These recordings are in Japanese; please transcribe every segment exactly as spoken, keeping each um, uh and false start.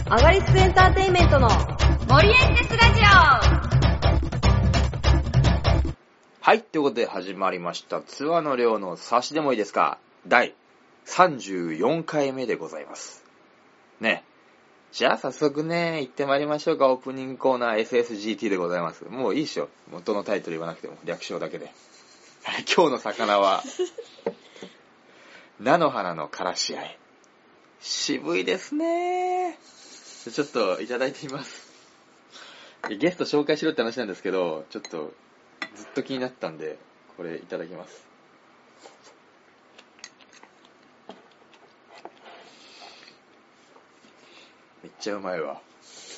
アガリスクエンターテインメントの森エンテスラジオ。 はい、ということで始まりましたツアーの量の差しでもいいですか、第さんじゅうよんかいめでございますね。じゃあ早速ね行ってまいりましょうか。オープニングコーナー エスエスジーティー でございます。もういいっしょ、元のタイトル言わなくても略称だけで。はい、今日の魚は菜の花のからしあえ。渋いですね。ちょっといただいてみます。ゲスト紹介しろって話なんですけど、ちょっとずっと気になったんでこれいただきます。めっちゃうまいわ。は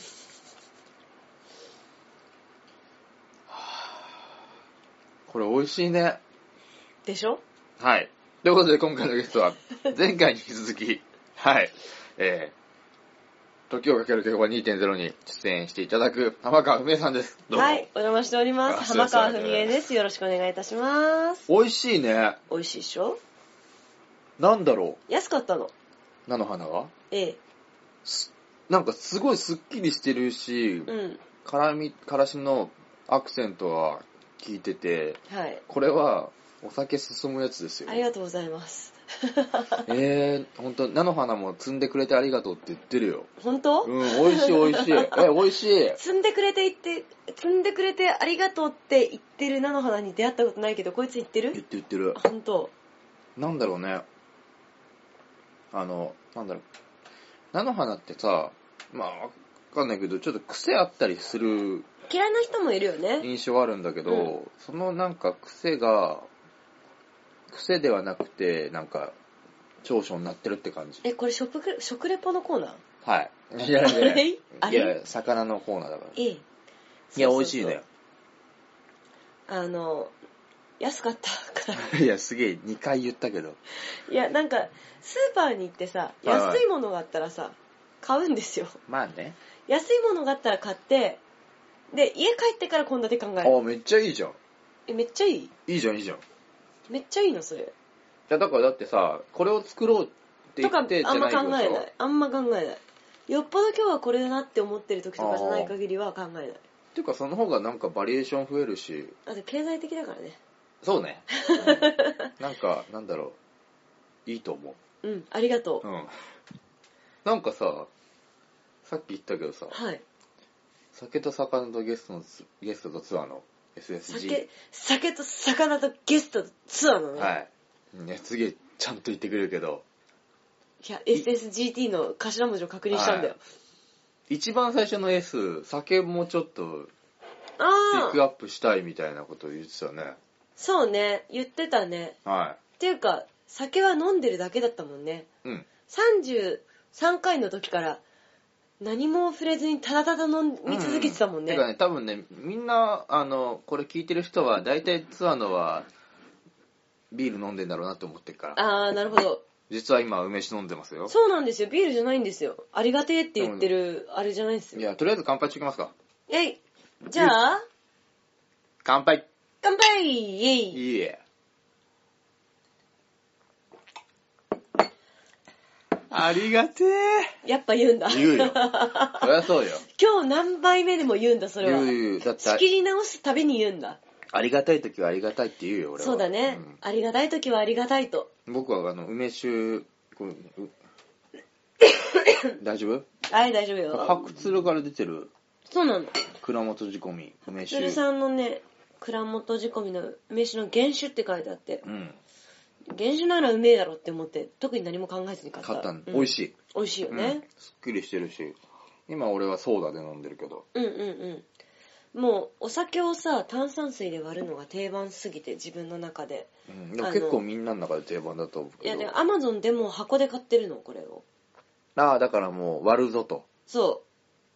あ、これ美味しいね。 でしょ。 はい、ということで今回のゲストは前回に引き続きはいえー時をかける稽古場 にてんゼロ に出演していただく浜川文江さんです。どうも。 はい、お邪魔しております。浜川文江です。よろしくお願いいたします。 美味しいね。 美味しいでしょ。 なんだろ安かったの。 菜の花がええ。 なんかすごいスッキリしてるし、 うん。 辛み、からしのアクセントは効いてて、 はい。 これはお酒進むやつですよ。 ありがとうございます。 えー、ほんと、菜の花も摘んでくれてありがとうって言ってるよ。 本当？ うん、美味しい美味しい。え、美味しい。 摘んでくれて言って、摘んでくれてありがとうって言ってる菜の花に出会ったことないけど、こいつ言ってる？ 言って言ってる。 本当。 なんだろうね。あの、なんだろう。菜の花ってさ、まあ、わかんないけど、ちょっと癖あったりする嫌いな人もいるよね。 印象あるんだけど、 うん、 そのなんか癖が、癖ではなくて、なんか、長所になってるって感じ。 え、これ食レ、食レポのコーナー？ はい。いやいやいや、 あれいや、魚のコーナーだから。 ええ。 いや、美味しいね。 あの、安かったから。 いや、すげえ、にかい言ったけど。 いや、なんか、スーパーに行ってさ、安いものがあったらさ、買うんですよ。 まあね。 安いものがあったら買って、で、家帰ってから献立考える。 あ、めっちゃいいじゃん。 え、めっちゃいい？ いいじゃん、いいじゃん。いめっちゃいいの、それ。 や、だからだってさ、これを作ろうって言とか、 ってじあんまゃないよ考えない。あんま考えない。よっぽど今日はこれだなって思ってる時とかじゃない限りは考えない。 っていうか、その方がなんかバリエーション増えるし。 あと経済的だからね。 そうね。うん、なんか、なんだろう。いいと思う。うん、ありがとう。うん。なんかさ、さっき言ったけどさ、 はい。 酒と魚とゲストのゲストとツアーの エスエスジー。 酒、酒と魚とゲストとツアーのね。 はい。ね、次へちゃんと言ってくれるけど。 いや、エスエスジーティー の頭文字を確認したんだよ。 一番最初の S、酒もちょっと、ピあックアップしたいみたいなことを言ってたね。 そうね、言ってたね。 はっていうか、酒は飲んでるだけだったもんね。 い。うん。 さんじゅうさんかいの時から何も触れずにただただ飲み続けてたもんね。 うん、てかね、多分ね、みんな、あの、これ聞いてる人は、大体ツアーのは、ビール飲んでんだろうなって思ってるから。 あー、なるほど。 実は今、梅酒飲んでますよ。 そうなんですよ、ビールじゃないんですよ。ありがてえって言ってる、あれじゃないんですよ。 いや、とりあえず乾杯しておきますか。 えい、じゃあ、 乾杯。 乾杯イエイ。 いいえ。ありがてえ。 やっぱ言うんだ。 言うよ。そりゃそうよ。 今日何杯目でも言うんだ、それは。 言う言う。だって、 仕切り直すたびに言うんだ。 ありがたい時はありがたいって言うよ、俺は。 そうだね。うん、ありがたい時はありがたいと。 僕は、あの、梅酒、これ大丈夫？ はい、大丈夫よ。 白鶴から出てる。 そうなんだ。 蔵元仕込み、梅酒。 鶴さんのね、蔵元仕込みの梅酒の原酒って書いてあって。うん。原酒ならうめえだろって思って、特に何も考えずに買った。 買ったん、 うん、 美味しい。 美味しいよね、うん。 すっきりしてるし。今俺はソーダで飲んでるけど。 うんうんうん。もうお酒をさ、炭酸水で割るのが定番すぎて、自分の中で。 うん、でも結構みんなの中で定番だと思うけど。 いやね、アマゾンでも箱で買ってるの、これを。 ああ、だからもう割るぞと。 そう。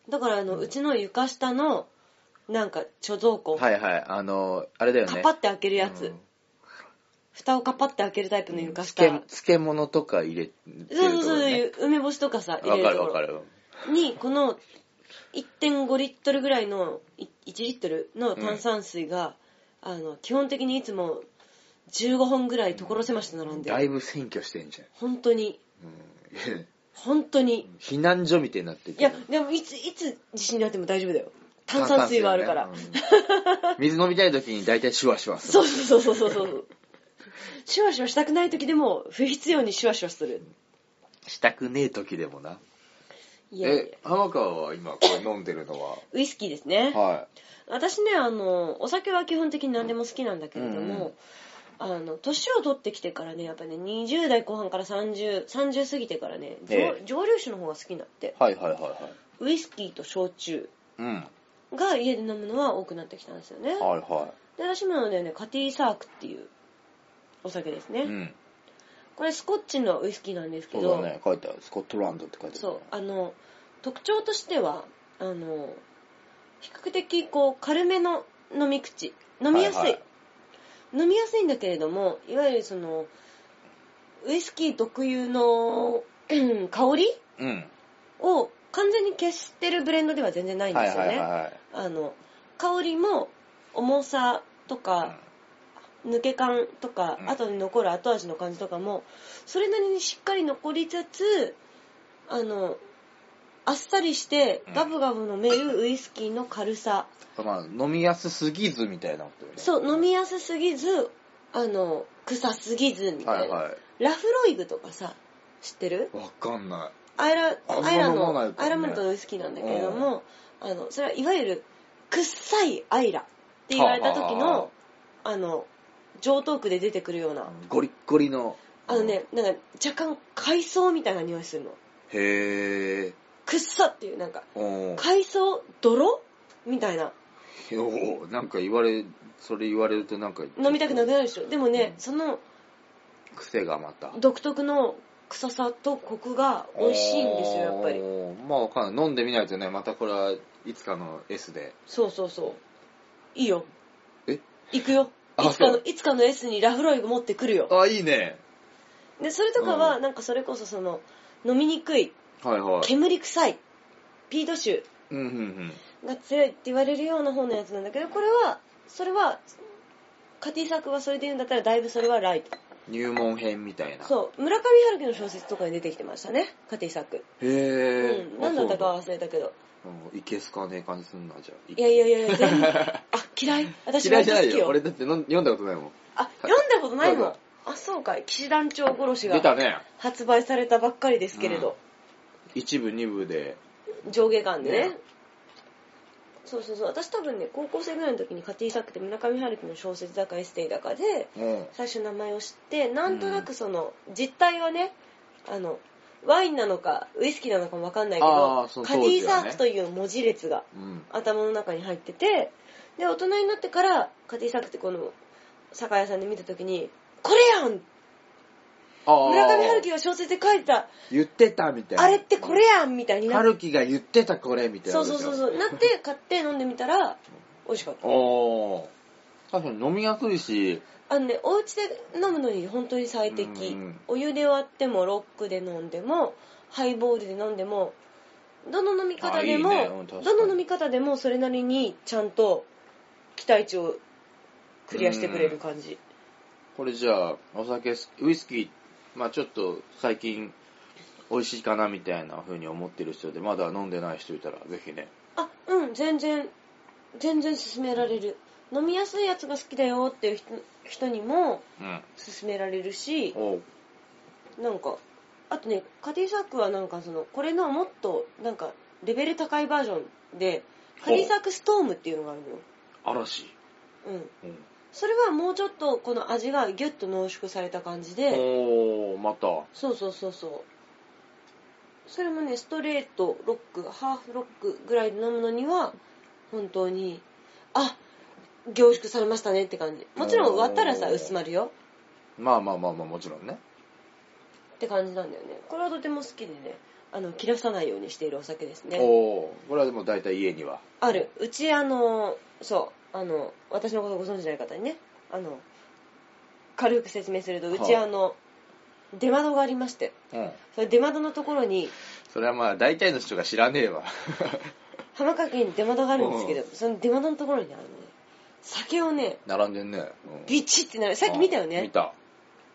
だからあの、うん、うちの床下の、なんか貯蔵庫。 はいはい。あの、あれだよね。 カパって開けるやつ。うん、蓋をカパって開けるタイプの床下。 漬, 漬物とか入れてるところ、ね。 そうそうそう、梅干しとかさ、入れるところ。わかるわかる。に、この、いってんごリットルぐらいの、いちリットルの炭酸水が、うん、あの、基本的にいつもじゅうごほんぐらい所狭しと並んでる。 だいぶ占拠してんじゃん。 本当に。 うん、 本当に。 避難所みたいになってる。 いや、でもいつ、いつ地震になっても大丈夫だよ。炭酸水があるから。ねうん、水飲みたい時に大体シュワシュワする。 そうそうそうそうそう。シュワシュワしたくない時でも不必要にシュワシュワする。 したくねえ時でもな。いやいやえ、浜川は今これ飲んでるのはウイスキーですね。 はい。 私ね、あの、お酒は基本的に何でも好きなんだけれども、うん、あの、年を取ってきてからね、やっぱね、にじゅう代後半からさんじゅう、さんじゅう過ぎてからね、ええ、蒸留酒の方が好きになって。 はいはいはいはい。 ウイスキーと焼酎が家で飲むのは多くなってきたんですよね。 はいはい。 で、私もね、カティーサークっていうお酒ですね。うん。これスコッチのウイスキーなんですけど。 そうだね、書いてある。スコットランドって書いてある。 そう、あの、特徴としては、あの、比較的こう軽めの飲み口、飲みやすい、はいはい、飲みやすいんだけれども、いわゆるそのウイスキー特有の香り、うん、を完全に消してるブレンドでは全然ないんですよね。はいはいはいはい、あの香りも重さとか、うん、抜け感とか、うん、後に残る後味の感じとかもそれなりにしっかり残りつつ、あのあっさりしてガブガブ飲めるウイスキーの軽さ、 うん、まあ飲みやすすぎずみたいなことよね。 そう、飲みやすすぎず、あの臭すぎずみたいな、はいはい、ラフロイグとかさ知ってる？ わかんない。 アイラアイラの、ね、アイラムントのウイスキーなんだけれども、あのそれはいわゆる臭いアイラって言われた時の、はあはあ、あの上等句で出てくるようなゴリッゴリのあのね、なんか若干海藻みたいな匂いするの。 へー。 くっさっていうなんか海藻泥みたいな。 おなんか言われそれ言われるとなんか飲みたくなくなるでしょ。でもね、うん、その癖がまた独特の臭さとコクが美味しいんですよやっぱり。 まあわかんない。飲んでみないとね、またこれはいつかの S で。 そうそうそう。いいよ。 え？ 行くよ。いつかのいつかの S にラフロイグ持ってくるよ。 あ、いいね。 でそれとかはなんかそれこそその飲みにくい。はいはい、煙臭いピート臭が強いって言われるような方のやつなんだけど、これはそれはカティサークがそれで言うんだったらだいぶそれはライト入門編みたいな。 そう村上春樹の小説とかに出てきてましたね、カティサーク。 へー、 うん、何だったか忘れたけど、 いけすかねえ感じすんな。じゃあいやいやいや全然あ嫌い。私嫌いじゃないよ。俺だって読んだことないもん。 あ、読んだことないもん。あ、そうかい。騎士団長殺しが出たね。 発売されたばっかりですけれど、うん一部二部で上下巻でね、ね、そうそうそう。私多分ね高校生ぐらいの時にカティサークって村上春樹の小説だかエッセイだかで、うん、最初名前を知ってなんとなくその、うん、実態はね、あのワインなのかウイスキーなのかも分かんないけど、ね、カティサークという文字列が頭の中に入ってて、で大人になってからカティサークってこの酒屋さんで見た時にこれやん、村上春樹が小説で書いた言ってたみたいな、 あれってこれやんみたいになって、 春樹が言ってたこれみたいな。 そうそうそうそうなって買って飲んでみたら美味しかった。 お確かに飲みやすいし、 あのねお家で飲むのに本当に最適、うん、お湯で割ってもロックで飲んでもハイボールで飲んでもどの飲み方でもいい、ね、どの飲み方でもそれなりにちゃんと期待値をクリアしてくれる感じ。 これじゃあお酒ウイスキーまあちょっと最近美味しいかなみたいな風に思ってる人でまだ飲んでない人いたらぜひね。 あ、うん、全然全然勧められる。飲みやすいやつが好きだよっていう 人, 人にも勧められるし、うん、なんかあとねカティサークはなんかそのこれのもっとなんかレベル高いバージョンでカティサークストームっていうのがあるのよ。 嵐。 うん。うんそれはもうちょっとこの味がギュッと濃縮された感じで。 おー、また。 そうそうそうそう。それもね、ストレート、ロック、ハーフロックぐらいで飲むのには、本当に、あ、凝縮されましたねって感じ。もちろん割ったらさ、薄まるよ。 まあまあまあまあ、もちろんね。 って感じなんだよね。これはとても好きでね、あの、切らさないようにしているお酒ですね。 おー、これはでも大体家には。 ある。うちあの、そう。あの私のことをご存知ない方にねあの軽く説明するとうち、はあ、あの出窓がありまして、うん、それ出窓のところにそれはまあ大体の人が知らねえわ浜川家に出窓があるんですけど、うん、その出窓のところにあの、ね、酒をね並んでんね、うん、 ビチってなる。さっき見たよね。 見た。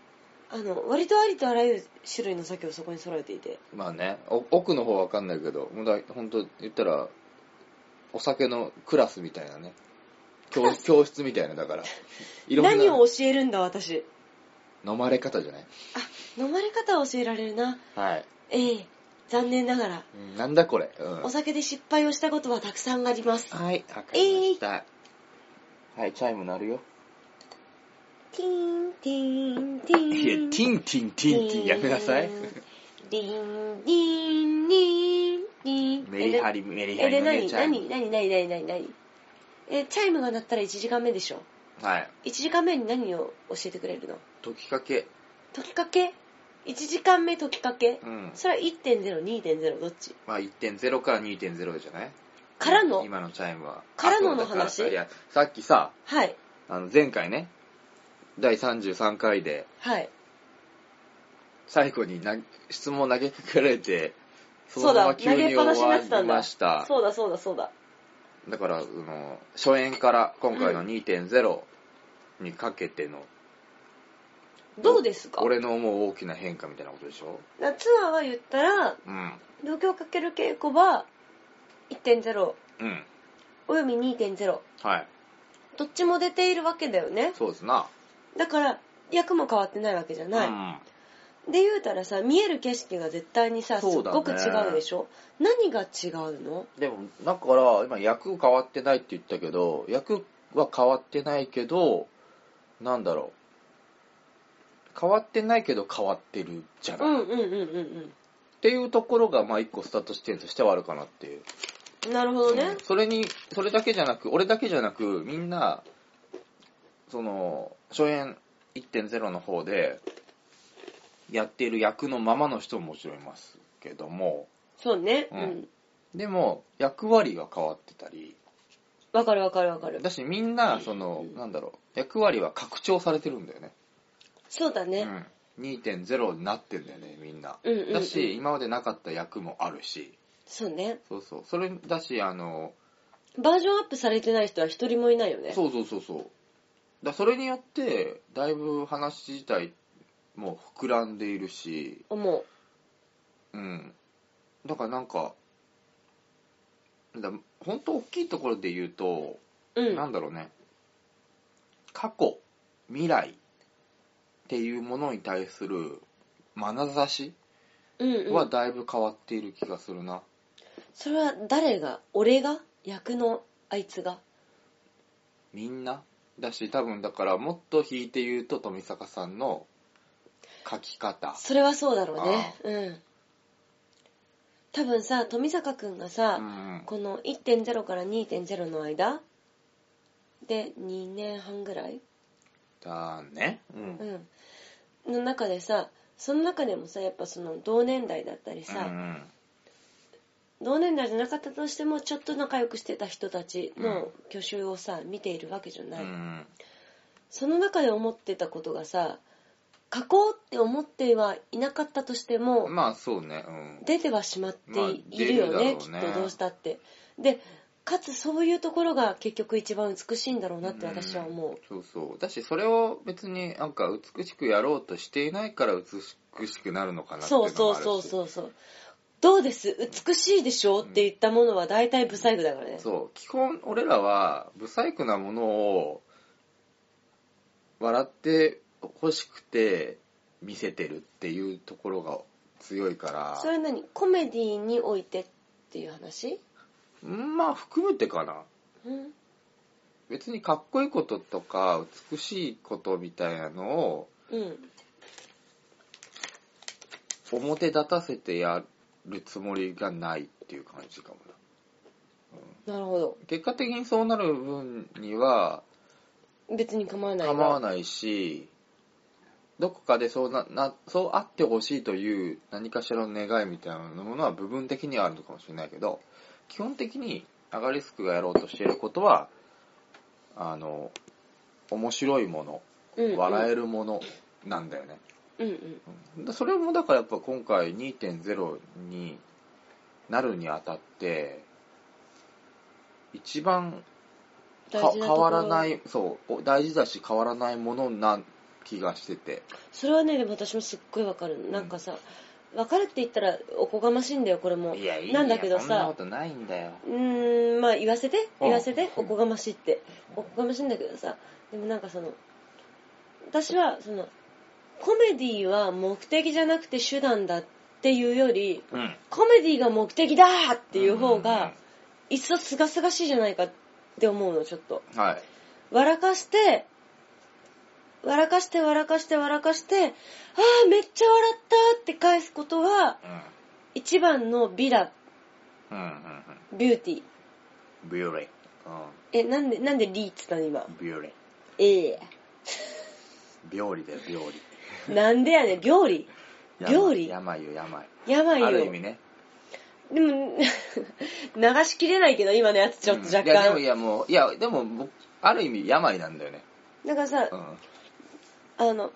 あの割とありとあらゆる種類の酒をそこに揃えていて、 まあね、お奥の方はわかんないけど、もうだほんと言ったら、お酒のクラスみたいなね。教教室みたいな、だから。いろんな何を教えるんだ私。 飲まれ方じゃない？ あ、飲まれ方を教えられるな。 はい。 ええ、残念ながら、 うん、なんだこれ、うん。 お酒で失敗をしたことはたくさんあります。 はい、わかりました。はい、チャイム鳴るよ。 ティーン、ティーン、ティーン。 いや、ティンティンティンティンやめなさい。 ディン、ディン、ディン、ディン。 メリハリ、メリハえ、で、 リのね、 何チャイム。 何何何何何何え、チャイムが鳴ったらいちじかんめでしょ？ はい。 いちじかんめに何を教えてくれるの？ 解きかけ。 解きかけ？ いち 時間目解きかけ？ うん。 それは いってんゼロ、にてんゼロ どっち？ まあ いってんゼロ から にてんゼロ じゃない？ からの？ 今のチャイムは。 からののあそうだ話？ からいや、さっきさ、 はい。 あの前回ね、だいさんじゅうさんかいで、 はい。 最後にな質問投げかけられて、そそうだ、 のまま急投げっぱなしに終わりになってたんだ。 ました。 そうだそうだそうだ。 だから、あの、初演から今回の にてんゼロ にかけての、 どうですか？ 俺の思う大きな変化みたいなことでしょ？ ツアーは言ったら、 うん。 東京かける稽古は いってんゼロうん。 および にてんゼロ。 はい。 どっちも出ているわけだよね。 そうですな。 だから役も変わってないわけじゃない。 うん。 で言うたらさ、見える景色が絶対にさ、すっそうだねごく違うでしょ？何が違うの？ でも、だから、今役変わってないって言ったけど、役は変わってないけど、なんだろう。変わってないけど変わってるじゃない。 うんうんうんうんうん。 っていうところが、まあ一個スタート地点としてはあるかなっていう。 なるほどね。 うんそれに、それだけじゃなく、俺だけじゃなく、みんな、その、初演 いってんゼロ の方で、やっている役のままの人ももちろんいますけども、 そうね。 ううんん。 でも、役割が変わってたり、 わかるわかるわかる。 だしみんな、その、なんだろう、役割は拡張されてるんだよね。 そうだね。 うん。にてんゼロ になってんだよね、みんな。 うんうんうんだし、今までなかった役もあるし、 そうね。 そうそう。それだし、あの、 バージョンアップされてない人は一人もいないよね。 そうそうそうそう。だそれによって、だいぶ話自体も膨らんでいるし、 思う。 うん。だからなんか、だ本当大きいところで言うと、 うん。 なんだろうね、過去、未来っていうものに対する眼差しうんうん。 はだいぶ変わっている気がするな。 それは誰が？俺が？役のあいつが？ みんなだし、多分だからもっと引いて言うと富坂さんの書き方。 それはそうだろうね。うん。多分さ、富坂くんがさ、 うんうんこの いってんゼロ から にてんゼロ の間でにねんはんぐらい、 だね。うんうん、の中でさ、その中でもさ、やっぱその同年代だったりさ、 うんうん同年代じゃなかったとしてもちょっと仲良くしてた人たちの去就をさ見ているわけじゃない、 うんうんその中で思ってたことがさ、書こうって思ってはいなかったとしても、 まあそうね。うん出てはしまってまあいるよね、 出るだろうねきっとどうしたってで、かつそういうところが結局一番美しいんだろうなって私は思う、 そうそう。だし、それを別になんか美しくやろうとしていないから美しくなるのかなっていうのそうもあるし。 そうそうそうそうどうです美しいでしょって言ったものは大体ブサイクだからね。 そう。基本、俺らは、ブサイクなものを、笑って欲しくて見せてるっていうところが強いから。 それは何？コメディにおいてっていう話？ んまあ、含めてかな。 うん別にかっこいいこととか、美しいことみたいなのを、 うん表立たせてやるつもりがないっていう感じかもな。 なるほど。 結果的にそうなる分には別に構わないが構わないし、どこかでそうな、なそうあってほしいという何かしらの願いみたいなものは部分的にはあるのかもしれないけど、基本的にアガリスクがやろうとしていることは、あの、面白いもの、 うんうん、 笑えるものなんだよね。 うんうんうん、それもだからやっぱ今回 にてんゼロ になるにあたって一番か変わらない、そう大事だし変わらないものな気がしてて。 それはね、でも私もすっごいわかる。なんかさ、わかるって言ったらおこがましいんだよ、これも。 いや、いいなんだけどそんなこさ、 とないんだよ。 うーん、まあ言わせて、 うん言わせて、おこがましいって。おこがましいんだけどさ、でもなんかその、私はその、コメディは目的じゃなくて手段だっていうより、 うん。 コメディが目的だっていう方うんが、いっそすがすがしいじゃないかって思うの、ちょっと。 はい。 笑かして、笑かして笑かして笑かして、あーめっちゃ笑ったって返すことが、 うん。 一番の美だ、 うんうんビューティー。 うん。ビューレ。うえ、なんで、なんでリーっつったの今。 ん。ビューレ。 ええ病理だよ、病理。 なんでやねん、病理病理病よ、病。 病よ。 ある意味ね。 でも、流しきれないけど、今のやつちょっと若干。 うんいや、でも、いや、もう、いや、でも、僕ある意味病なんだよね。 だからさ、 うん。 あの、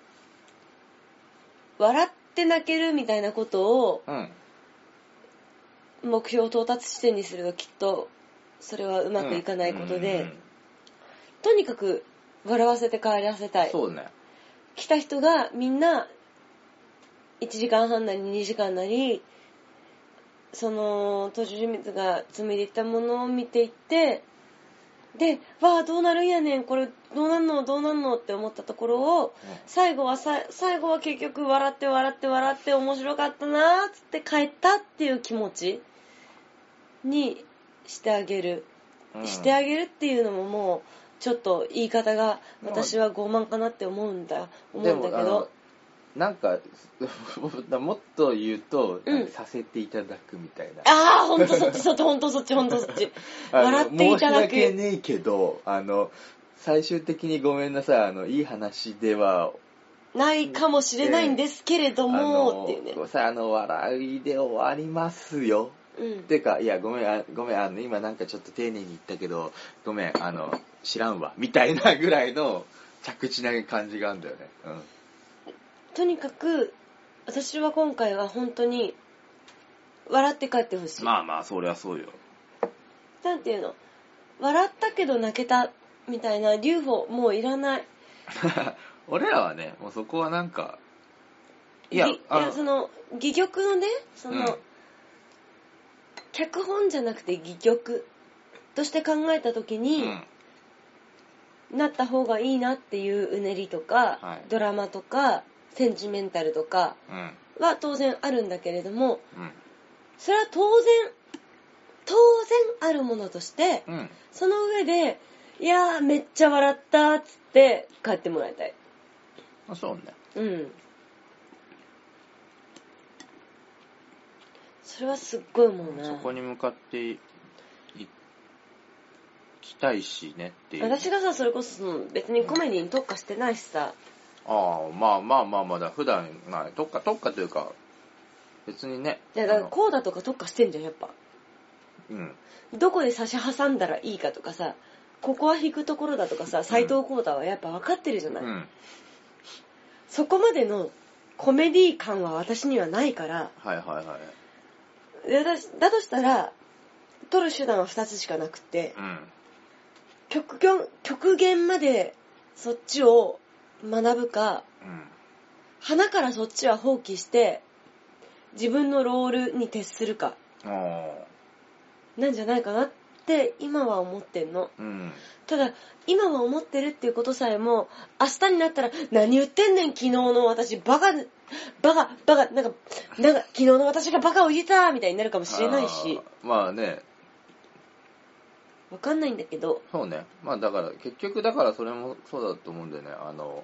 笑って泣けるみたいなことをうん。 目標到達地点にするときっと、それはうまくいかないことで、 うんうんとにかく笑わせて帰らせたい。 そうね。 来た人がみんないちじかんはんなりにじかんなり、その登場人物が紡いでいったものを見ていって、で、わあどうなるんやねん、これどうなんのどうなんのって思ったところを、最後はさ最後は結局笑って笑って笑って面白かったなーっつって帰ったっていう気持ちにしてあげる、 うんしてあげるっていうのももうちょっと言い方が私は傲慢かなって思うんだ思うんだけでもあのど、 なんか、もっと言うと、 うんさせていただくみたいな。 ああほんとそっちそっちほんとそっちほんとそっちあの笑っていただく。 申し訳ねえけど、あの、最終的にごめんなさい、あの、いい話では、 ないかもしれないんですけれども、 あのっていうね。 ごめんなさい、あの、笑いで終わりますよ。 うん。 てか、いや、ごめん、あごめん、あの、今なんかちょっと丁寧に言ったけど、ごめん、あの、知らんわ、みたいなぐらいの着地な感じがあるんだよね。うん。 とにかく、私は今回は本当に、笑って帰ってほしい。 まあまあ、そりゃそうよ。 なんていうの、笑ったけど泣けた、みたいな、留保、もういらない。 俺らはね、もうそこはなんか、いや、 ぎいあのやその、戯曲のね、その、 うん脚本じゃなくて戯曲として考えたときうに、 ん。 なった方がいいなっていううねりとか、 はいドラマとか、センチメンタルとかうん。 は当然あるんだけれども、 うん。 それは当然、当然あるものとして、 うん。 その上で、いやーめっちゃ笑ったっつって帰ってもらいたい。 あ、そうね。 うん。それはすっごい思うな。 そこに向かっていきたいしねっていう。 私がさ、それこそその別にコメディに特化してないしさ、 ああ、まあまあまあまだ普段、まあ、特化、特化というか、別にね。 いやだからあのこうだとか特化してんじゃん、やっぱ。 うん。 どこで差し挟んだらいいかとかさ、ここは引くところだとかさ、斎藤浩太はやっぱ分かってるじゃない、 うん。 そこまでのコメディ感は私にはないから、 はいはいはい。 でだだとしたら、取る手段はふたつしかなくて、 うん。 極限、極限までそっちを学ぶか、 うん。 花からそっちは放棄して、自分のロールに徹するか、 ああ。 なんじゃないかなって今は思ってんの。 うん。 ただ、今は思ってるっていうことさえも、明日になったら、何言ってんねん、昨日の私、バカ、バカ、バカ、なんか、なんか、昨日の私がバカを言えたみたいになるかもしれないし、 あーまあね、 わかんないんだけど、 そうね。まあだから、結局だからそれもそうだと思うんだよね。あの、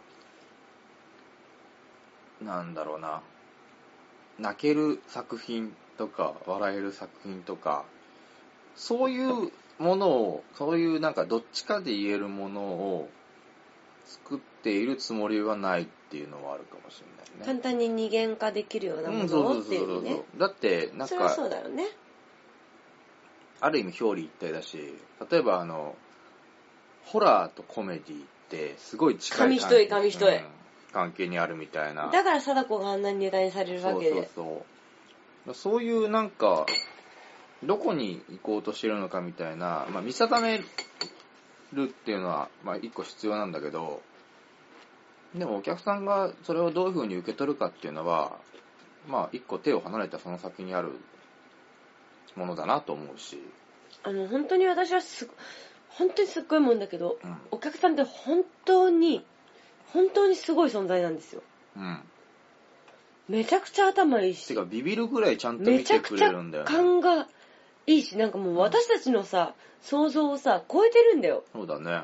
なんだろうな。泣ける作品とか、笑える作品とか、そういうものを、そういうなんかどっちかで言えるものを作っているつもりはないっていうのはあるかもしれないね。 簡単に二元化できるようなもうん、そうのをそうそうそうっていうね。 だって、なんそれはか、 そうだよね。 ある意味表裏一体だし、例えばあの、ホラーとコメディってすごい近い紙一重紙一重うん関係にあるみたいな。 だから貞子があんなにネタにされるわけで。 そうそうそう。そういうなんか、どこに行こうとしてるのかみたいな、まあ見定めるっていうのは、まあ一個必要なんだけど、 でもお客さんがそれをどういう風に受け取るかっていうのは、まあ一個手を離れたその先にあるものだなと思うし。 あの、本当に私はすご、本当にすっごいもんだけど、 うん、 お客さんって本当に、本当にすごい存在なんですよ。 うん。 めちゃくちゃ頭いいし。 てかビビるぐらいちゃんと見てくれるんだよね。 めちゃくちゃ勘がいいし、なんかもう私たちのさ、うん、想像をさ、超えてるんだよ。 そうだね。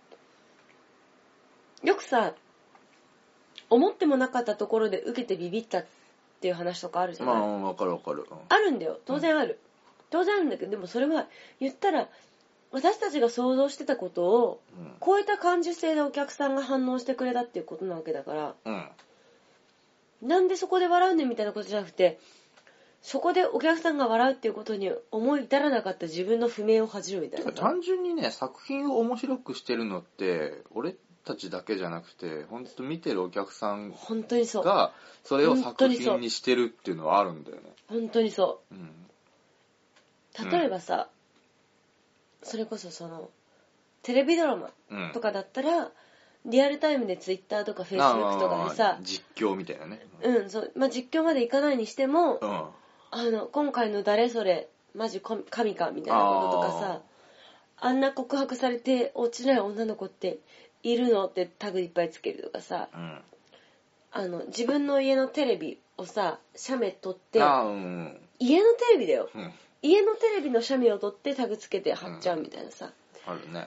よくさ、思ってもなかったところで受けてビビったっていう話とかあるじゃない。 まあ、わかるわかる。うん、 あるんだよ。当然ある。うん、当然あるんだけど、でもそれは言ったら、私たちが想像してたことを超えた感受性でお客さんが反応してくれたっていうことなわけだから、 うん、 なんでそこで笑うねんみたいなことじゃなくて、そこでお客さんが笑うっていうことに思い至らなかった自分の不明を恥じるみたいな。 単純にね、作品を面白くしてるのって俺たちだけじゃなくて、本当見てるお客さん本当にそうがそれを作品にしてるっていうのはあるんだよね。 本当にそう。 うん、 例えばさ、うん、それこそそのテレビドラマとかだったら、うん、リアルタイムでツイッターとかフェイスブックとかでさ、 実況みたいなね。 うん、そう、まあ、実況までいかないにしても、 うん、 あの今回の誰それマジ神かみたいなこととかさ、あ, あんな告白されて落ちない女の子っているのってタグいっぱいつけるとかさ、 うん、 あの自分の家のテレビをさ写メ撮って、 あ、うん、 家のテレビだよ、 うん、 家のテレビの写メを撮ってタグつけて貼っちゃうみたいなさ、 うん、あるね。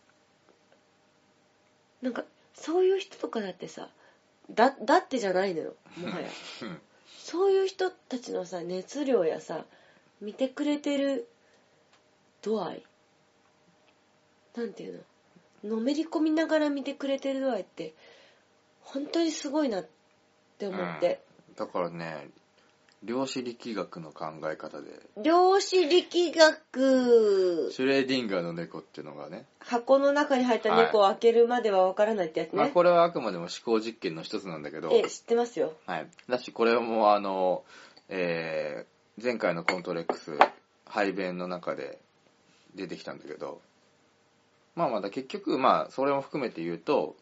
なんかそういう人とかだってさ、だだってじゃないのよ、もはやそういう人たちのさ熱量やさ、見てくれてる度合い、なんていうの、のめり込みながら見てくれてる度合いって本当にすごいなって思って、 うん、だからね、量子力学の考え方で、 量子力学、 シュレーディンガーの猫っていうのがね、 箱の中に入った猫を開けるまでは分からないってやつね、 まあ、これはあくまでも思考実験の一つなんだけど、 え知ってますよ。 はい。だしこれもあの、えー、前回のコントレックス排便の中で出てきたんだけど、まあまだ結局まあそれも含めて言うと、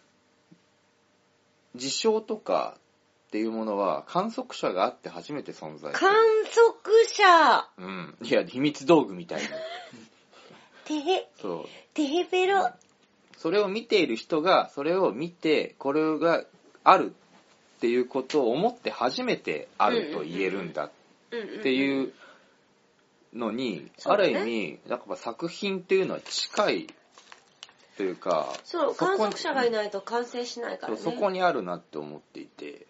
事象とかっていうものは観測者があって初めて存在する。 観測者、 うん。いや、秘密道具みたいな。 てへ、 そう。 てへぺろ。 それを見ている人が、それを見て、これがあるっていうことを思って初めてあると言えるんだっていうのに、ある意味、なんか作品っていうのは近いというか、 そう、観測者がいないと完成しないからね。 そこにあるなって思っていて、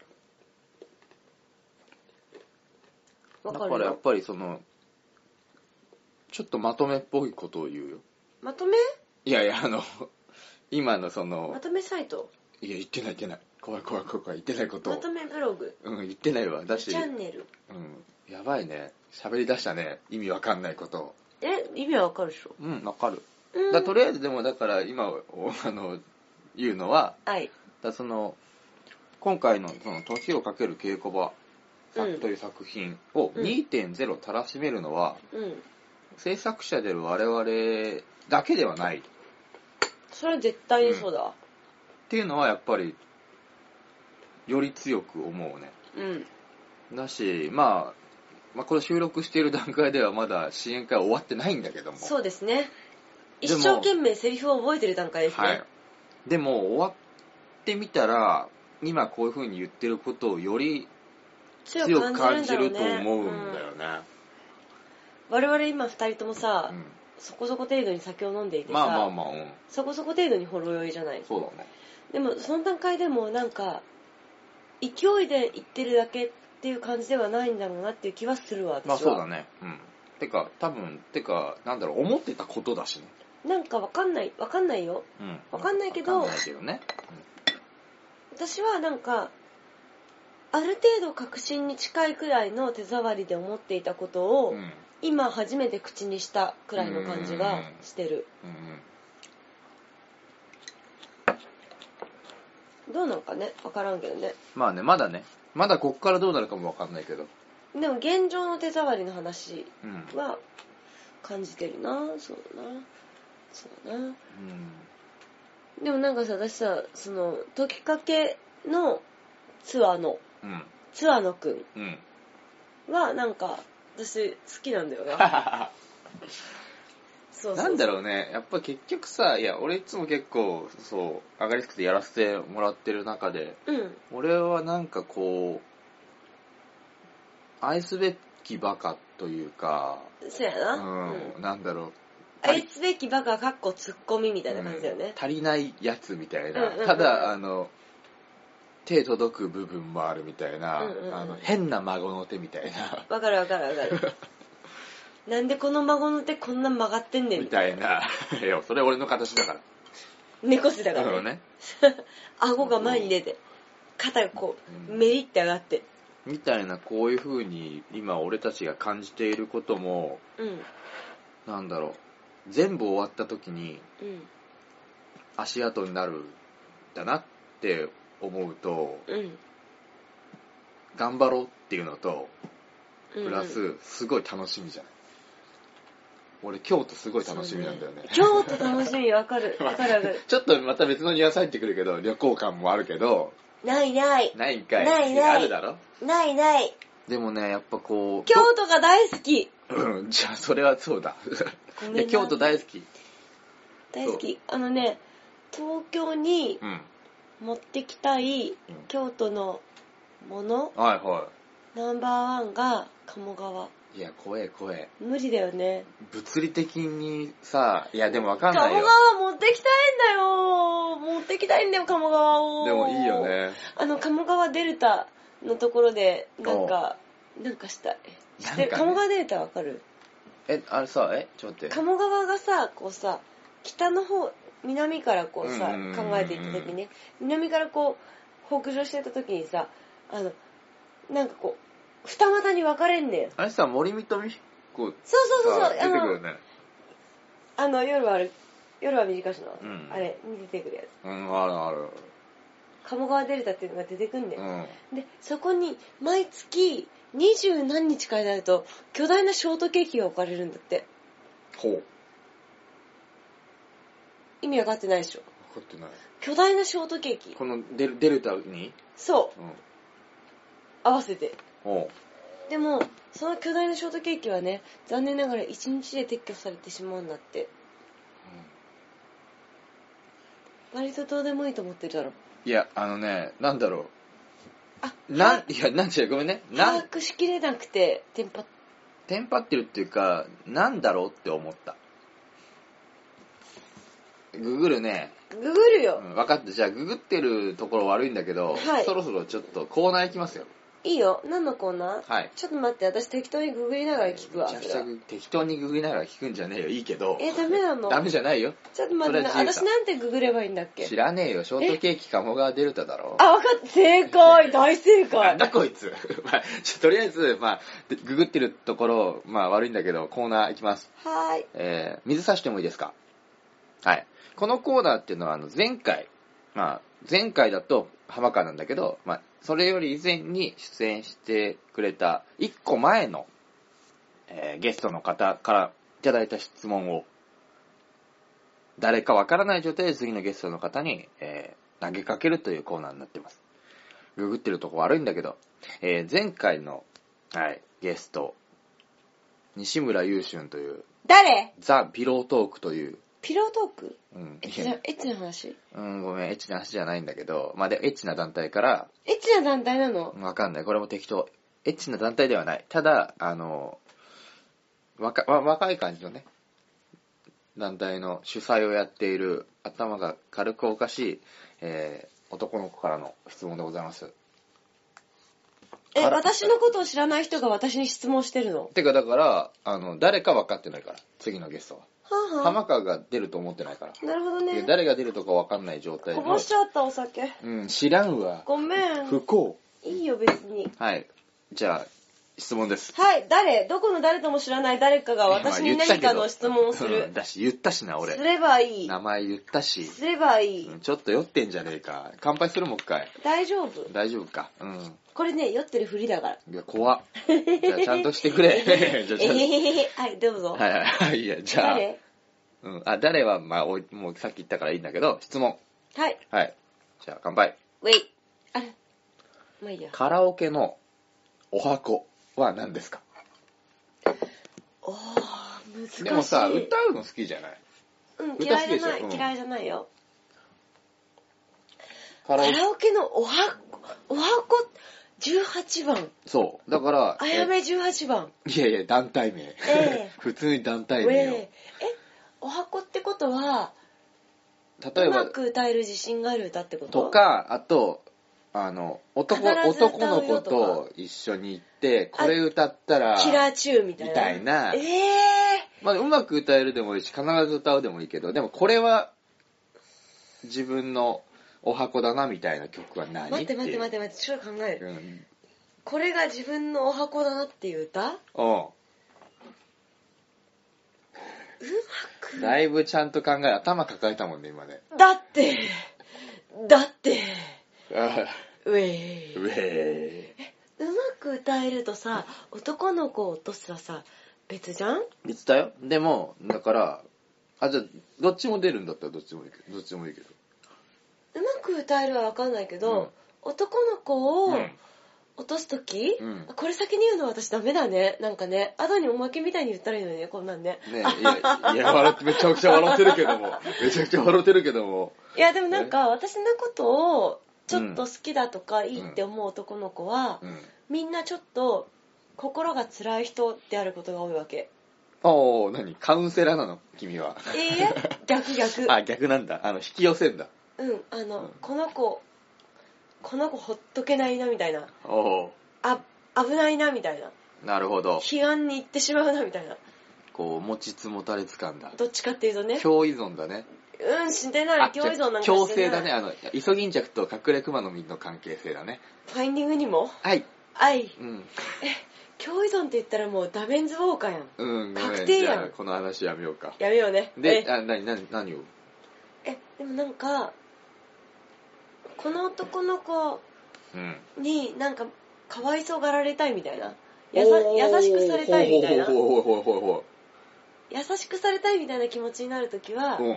だからやっぱりそのちょっとまとめっぽいことを言うよ。 まとめ？ いやいや、あの今のそのまとめサイト？ いや、言ってない言ってない、怖い怖い怖い怖い、言ってないことを。 まとめブログ？ うん、言ってないわ。だしチャンネル？ うん、やばいね、喋り出したね、意味わかんないことを。 え、意味はわかるでしょ？ うん、わかる。 うん、 だとりあえずでもだから今あの言うのは、 はい、 だその今回のその時をかける稽古場という作品を にてんゼロ たらしめるのは、 うん、 制作者である我々だけではない。 それは絶対にそうだ、うん、 っていうのはやっぱりより強く思うね。 うん。 だし、まあ、まあこれ収録している段階ではまだ試演会は終わってないんだけども。 そうですね。一生懸命セリフを覚えてる段階ですね。はい。 でも終わってみたら、今こういう風に言ってることをより強く感じると思うんだよね。 うん、我々今二人ともさ、うん、そこそこ程度に酒を飲んでいてさ、 まあまあまあ、うん、 そこそこ程度にほろ酔いじゃない。 そうだね。 でもその段階でもなんか勢いで言ってるだけっていう感じではないんだろうなっていう気はするわ、私は。 まあそうだね。うん。てか多分てかなんだろう、思ってたことだしね。 なんかわかんないわかんないよ。うん。わかんないけど。 わかんないけどね。 うん、私はなんかある程度確信に近いくらいの手触りで思っていたことを、うん、今初めて口にしたくらいの感じがしてる。うんうんうん、どうなんかね、わからんけどね。 まあね、まだね、まだこっからどうなるかもわかんないけど。 でも現状の手触りの話は感じてるな、うん、そうだな、そうだな。うん、 でもなんかさ、私さ、その、解きかけのツアーの、 うん。 ツアーのくんうん。 は、なんか、私好きなんだよな。そうそうそう。 なんだろうね。やっぱ結局さ、いや、俺いつも結構、そう、上がりつくてやらせてもらってる中で、 うん。 俺はなんかこう、愛すべきバカというか、 そうやな。 うん、 うん。 なんだろう。 愛すべきバカかっこツッコミみたいな感じだよね。 うん足りないやつみたいな。 うんうんうんうんただ、あの、手届く部分もあるみたいな、 うんうんうんあの変な孫の手みたいな。 わかるわかるわかる。なんでこの孫の手こんな曲がってんねんみたいな。いや、それ俺の形だから。 猫背だかうんらね。 ね。 顎が前に出て、肩がこう、 うんメリって上がって。 みたいな、こういう風に今俺たちが感じていることも、 うん。 なんだろう。全部終わった時にうん。 足跡になるんだなって思うと、 うん。 頑張ろうっていうのと、 うん。 プラス、すごい楽しみじゃない。俺、京都すごい楽しみなんだよね。 京都楽しみ、わかる。わかるわかる。 ちょっとまた別のニュアンス入ってくるけど、旅行感もあるけど、 ないない。 ないんかい。 ないないあるだろないない。 でもね、やっぱこう、 京都が大好き。 うん、じゃあそれはそうだ。 ごめんなで京都大好き。 大好き。あのね、東京にうん。 持ってきたいうん京都のもの、 はいはナンバーワンが鴨川。 い。いや、怖え怖え。 無理だよね。 物理的にさ、いやでもわかんな鴨いよ。 川持ってきたいんだよ。持ってきたいんだよ、鴨川を。 でもいいよ。ね。 あの、鴨川デルタのところで、なんか、なんかしたい。知ってる、 なんかね鴨川デルタわかる？ え、あれさ、え、ちょっと待って。 鴨川がさ、こうさ、北の方、南からこうさ、 うんうんうんうん考えていった時ね、南からこう、北上していった時にさ、あの、なんかこう、二股に分かれんねん。 あれさ、森見と美彦そうそうそうそう、 さ出てくるあの、 よね。 あの、夜はある、夜は短しの、 うんあれに出てくるやつ。 うん、あるある。 鴨川デルタっていうのが出てくんねん。 うん。 で、そこに毎月二十何日かになると巨大なショートケーキが置かれるんだって。 ほう。 意味わかってないでしょ。 分かってない。 巨大なショートケーキ。 このデルデルタにそう。 うん。 合わせて。 ほでも、その巨大なショートケーキはね、残念ながら一日で撤去されてしまうんだって。割とどうでもいいと思ってるだろ。 う。いや、あのね、なんだろあ、 う。なん、いや、なんちゃう、ごめんね。なん、 把握しきれなくて、テンパっテンパってるっていうか、なんだろうって思った。ググるね。 ググるよ。 うん、分かった。じゃあ、ググってるところ悪いんだけど、 はいそろそろちょっとコーナー行きますよ。 いいよ。何のコーナー？ はい。 ちょっと待って、私適当にググりながら聞くわ。 めちゃくちゃグ適当にググりながら聞くんじゃねえよ。いいけど。 え、ダメなの？ ダメじゃないよ。 ちょっと待ってな、 それは自由さ私なんてググればいいんだっけ？ 知らねえよ。ショートケーキ鴨川デルタだろ。 あ、わかった。正解大正なん解だこいつ。まあ、ちょとりあえず、まあ、でググってるところ、まあ悪いんだけど、コーナー行きます。 はーい。 えー、水差してもいいですか？はい。このコーナーっていうのは、あの、前回、まあ、前回だと浜川なんだけど、まあ、それより以前に出演してくれたいっこまえの、えーゲストの方からいただいた質問を、誰かわからない状態で次のゲストの方に、えー投げかけるというコーナーになってます。ググってるとこ悪いんだけど、えー前回の、はい、ゲスト、西村優春という、 誰？ ザ・ピロートークという、 ピロートーク？ うん、 エッチな、エッチな話？ うん、ごめん、エッチな話じゃないんだけど、まあ、で、エッチな団体から、 エッチな団体なの？ わかんない。これも適当。エッチな団体ではない。ただ、あの、若、わ若い感じのね、団体の主催をやっている、頭が軽くおかしい、えー、男の子からの質問でございます。 え、 あら私のことを知らない人が私に質問してるの？ てか、だから、あの、誰か分かってないから、次のゲストは。 はあ、は浜川が出ると思ってないから。 あ、なるほどね。 で誰が出るとか分かんない状態この。 ぼしちゃったお酒。 うん、知らんわ。 ごめん。 不幸。 いいよ別に。 はい。じゃあ、質問です。 はい、誰？どこの誰とも知らない誰かが私に何かの質問をするうん。だし、言ったしな、俺す。ればいい。 名前言ったし。 すればいい。 うんちょっと酔ってんじゃねえか。乾杯するもん一回。 大丈夫。 大丈夫か。うん。 これね、酔ってるふりだから。 いや、怖っ。じゃあ、ちゃんとしてくれ。じゃあ、 えちゃんと。 へへへ。はい、どうぞ。 はいはいはい。いや、じゃあ。 誰？ うん。あ、誰は、まあ、おいもうさっき言ったからいいんだけど、質問。 はい。 はい。じゃあ、乾杯。 ウェイ。あれまあいいや。 カラオケのお箱は何ですか？ おー、難しい。 でもさ、歌うの好きじゃない？ うん、嫌いじゃない、 うん、 嫌いじゃないよ。 カラオケ、 カラオケのお箱、お箱じゅうはちばん。 そう。だから、 あやめじゅうはちばん。 いやいや、団体名。 えー、 普通に団体名よ。 え、お箱ってことは、 例えば、 うまく歌える自信がある歌ってこと？ とか、あと、あの、男、男の子と一緒に行って、これ歌ったら、 キラーチューみたいな。 みたいな。 ええー。 まあ、うまく歌えるでもいいし、必ず歌うでもいいけど、でもこれは、自分のお箱だな、みたいな曲は何？ 待って待って待って待って、ちょっと考える。 うん、 これが自分のお箱だなっていう歌？うん。 うまく。 だいぶちゃんと考え、頭抱えたもんね、今ね。 だって、だって、 あウェイ。 ウェイ。 え、うまく歌えるとさ、男の子を落とすはさ、別じゃん？ 別だよ。でも、だから、あ、じゃあ、どっちも出るんだったらどっちもいいけど、どっちもいいけど。 うまく歌えるはわかんないけど、うん、男の子を落とすとき、うん、これ先に言うのは私ダメだね。なんかね、後におまけみたいに言ったらいいのにね、こんなんね。 ねえ、いや、いや、笑って、めちゃくちゃ笑ってるけども。めちゃくちゃ笑ってるけども。 いや、でもなんか、私のことを、ちょっと好きだとか、いいって思う男の子は、うんうん、みんなちょっと、心が辛い人であることが多いわけ。 おー、何？カウンセラーなの君は。 いいえ、逆逆。 あ、逆なんだ。あの、引き寄せんだ。 うん、あの、うん、この子、この子ほっとけないな、みたいな。 おー。 あ、危ないな、みたいな。 なるほど。 批判に行ってしまうな、みたいな。 こう、持ちつ持たれつ感だ。 どっちかっていうとね。 共依存だね。 うん、してない。共依存なんかしてない。 共生だね。あの、イソギンチャクと隠れクマノミの関係性だね。 ファインディングにも？ はい。 はい。 うん。 え、共依存って言ったらもうダメンズウォーカーやん。 うん、 確定やん。 じゃあこの話やめようか。 やめようね。 で、あ、なになに、何を？ え、でもなんか、この男の子になんかかわいそうがられたいみたいな。やさ優しくされたいみたいな。 ほうほうほうほうほう。 優しくされたいみたいな気持ちになるときは、うん、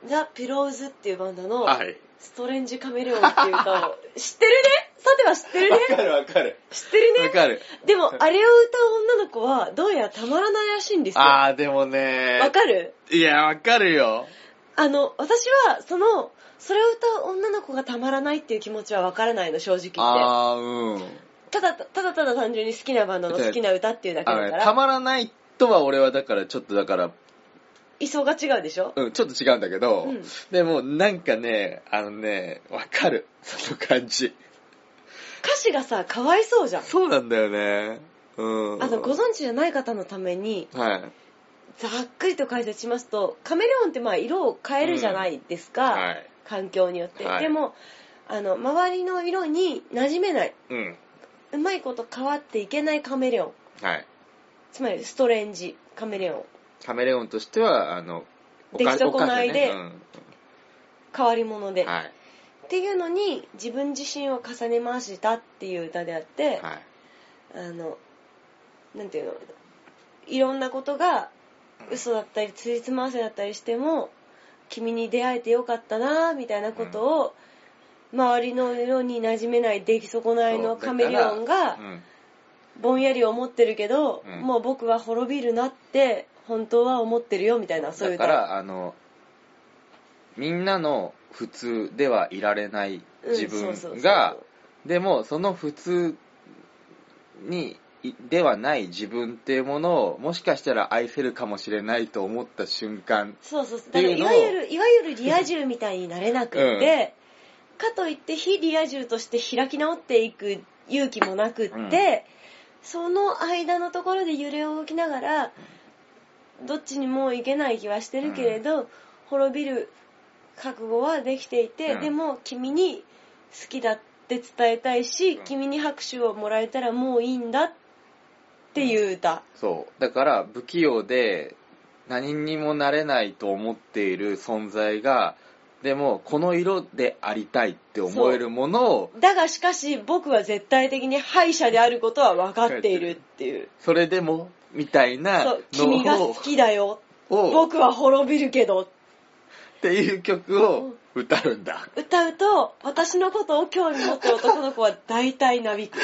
ザ・ピローズっていうバンドの、はい、ストレンジカメレオンっていう歌を、知ってるね？さては知ってるね？ わかるわかる。 知ってるね？ わかる。 でも、あれを歌う女の子は、どうやらたまらないらしいんですよ。 あー、でもねわかる？ いや、わかるよ。 あの、私は、その、それを歌う女の子がたまらないっていう気持ちはわからないの、正直言って。 あー、うん。 ただ、ただただ単純に好きなバンドの好きな歌っていうだけだから。 たまらないとは俺はだから、ちょっとだから、 位相が違うでしょ？ うん、ちょっと違うんだけど、うん、でもなんかね、あのね、わかる。その感じ。 歌詞がさ、かわいそうじゃん。 そうなんだよね。うん。 あの、ご存知じゃない方のために、 はい。 ざっくりと解説しますと、カメレオンってまあ色を変えるじゃないですか。うん、はい。環境によって。はい、でも、あの、周りの色に馴染めない。うん。うまいこと変わっていけないカメレオン。はい。つまり、ストレンジ、カメレオン。 カメレオンとしては、あの、 出来損ないで、ね、うん、変わり者で。はい。っていうのに自分自身を重ね回したっていう歌であって、はい、あの、なんていうの、いろんなことが嘘だったり、つりつまわせだったりしても、君に出会えてよかったなみたいなことを、うん、周りの色に馴染めない出来損ないのカメレオンが、ぼんやり思ってるけど、うん、もう僕は滅びるなって、本当は思ってるよみたいな、そういう歌。 だから、あの、みんなの普通ではいられない自分が、でもその普通にではない自分っていうものをもしかしたら愛せるかもしれないと思った瞬間そうそうだからいわゆるいわゆるリア充みたいになれなくって、うん、かといって非リア充として開き直っていく勇気もなくって、うん、その間のところで揺れ動きながらどっちにも行けない気はしてるけれど、うん、滅びる覚悟はできていて、うん、でも君に好きだって伝えたいし、うん、君に拍手をもらえたらもういいんだっていう歌、うん、 そうだから不器用で何にもなれないと思っている存在がでもこの色でありたいって思えるものをだがしかし僕は絶対的に敗者であることは分かっているっていうそれでもみたいなそう君が好きだよ僕は滅びるけどっていう曲を歌うんだ。 歌うと、私のことを興味持ってる男の子は大体なびく。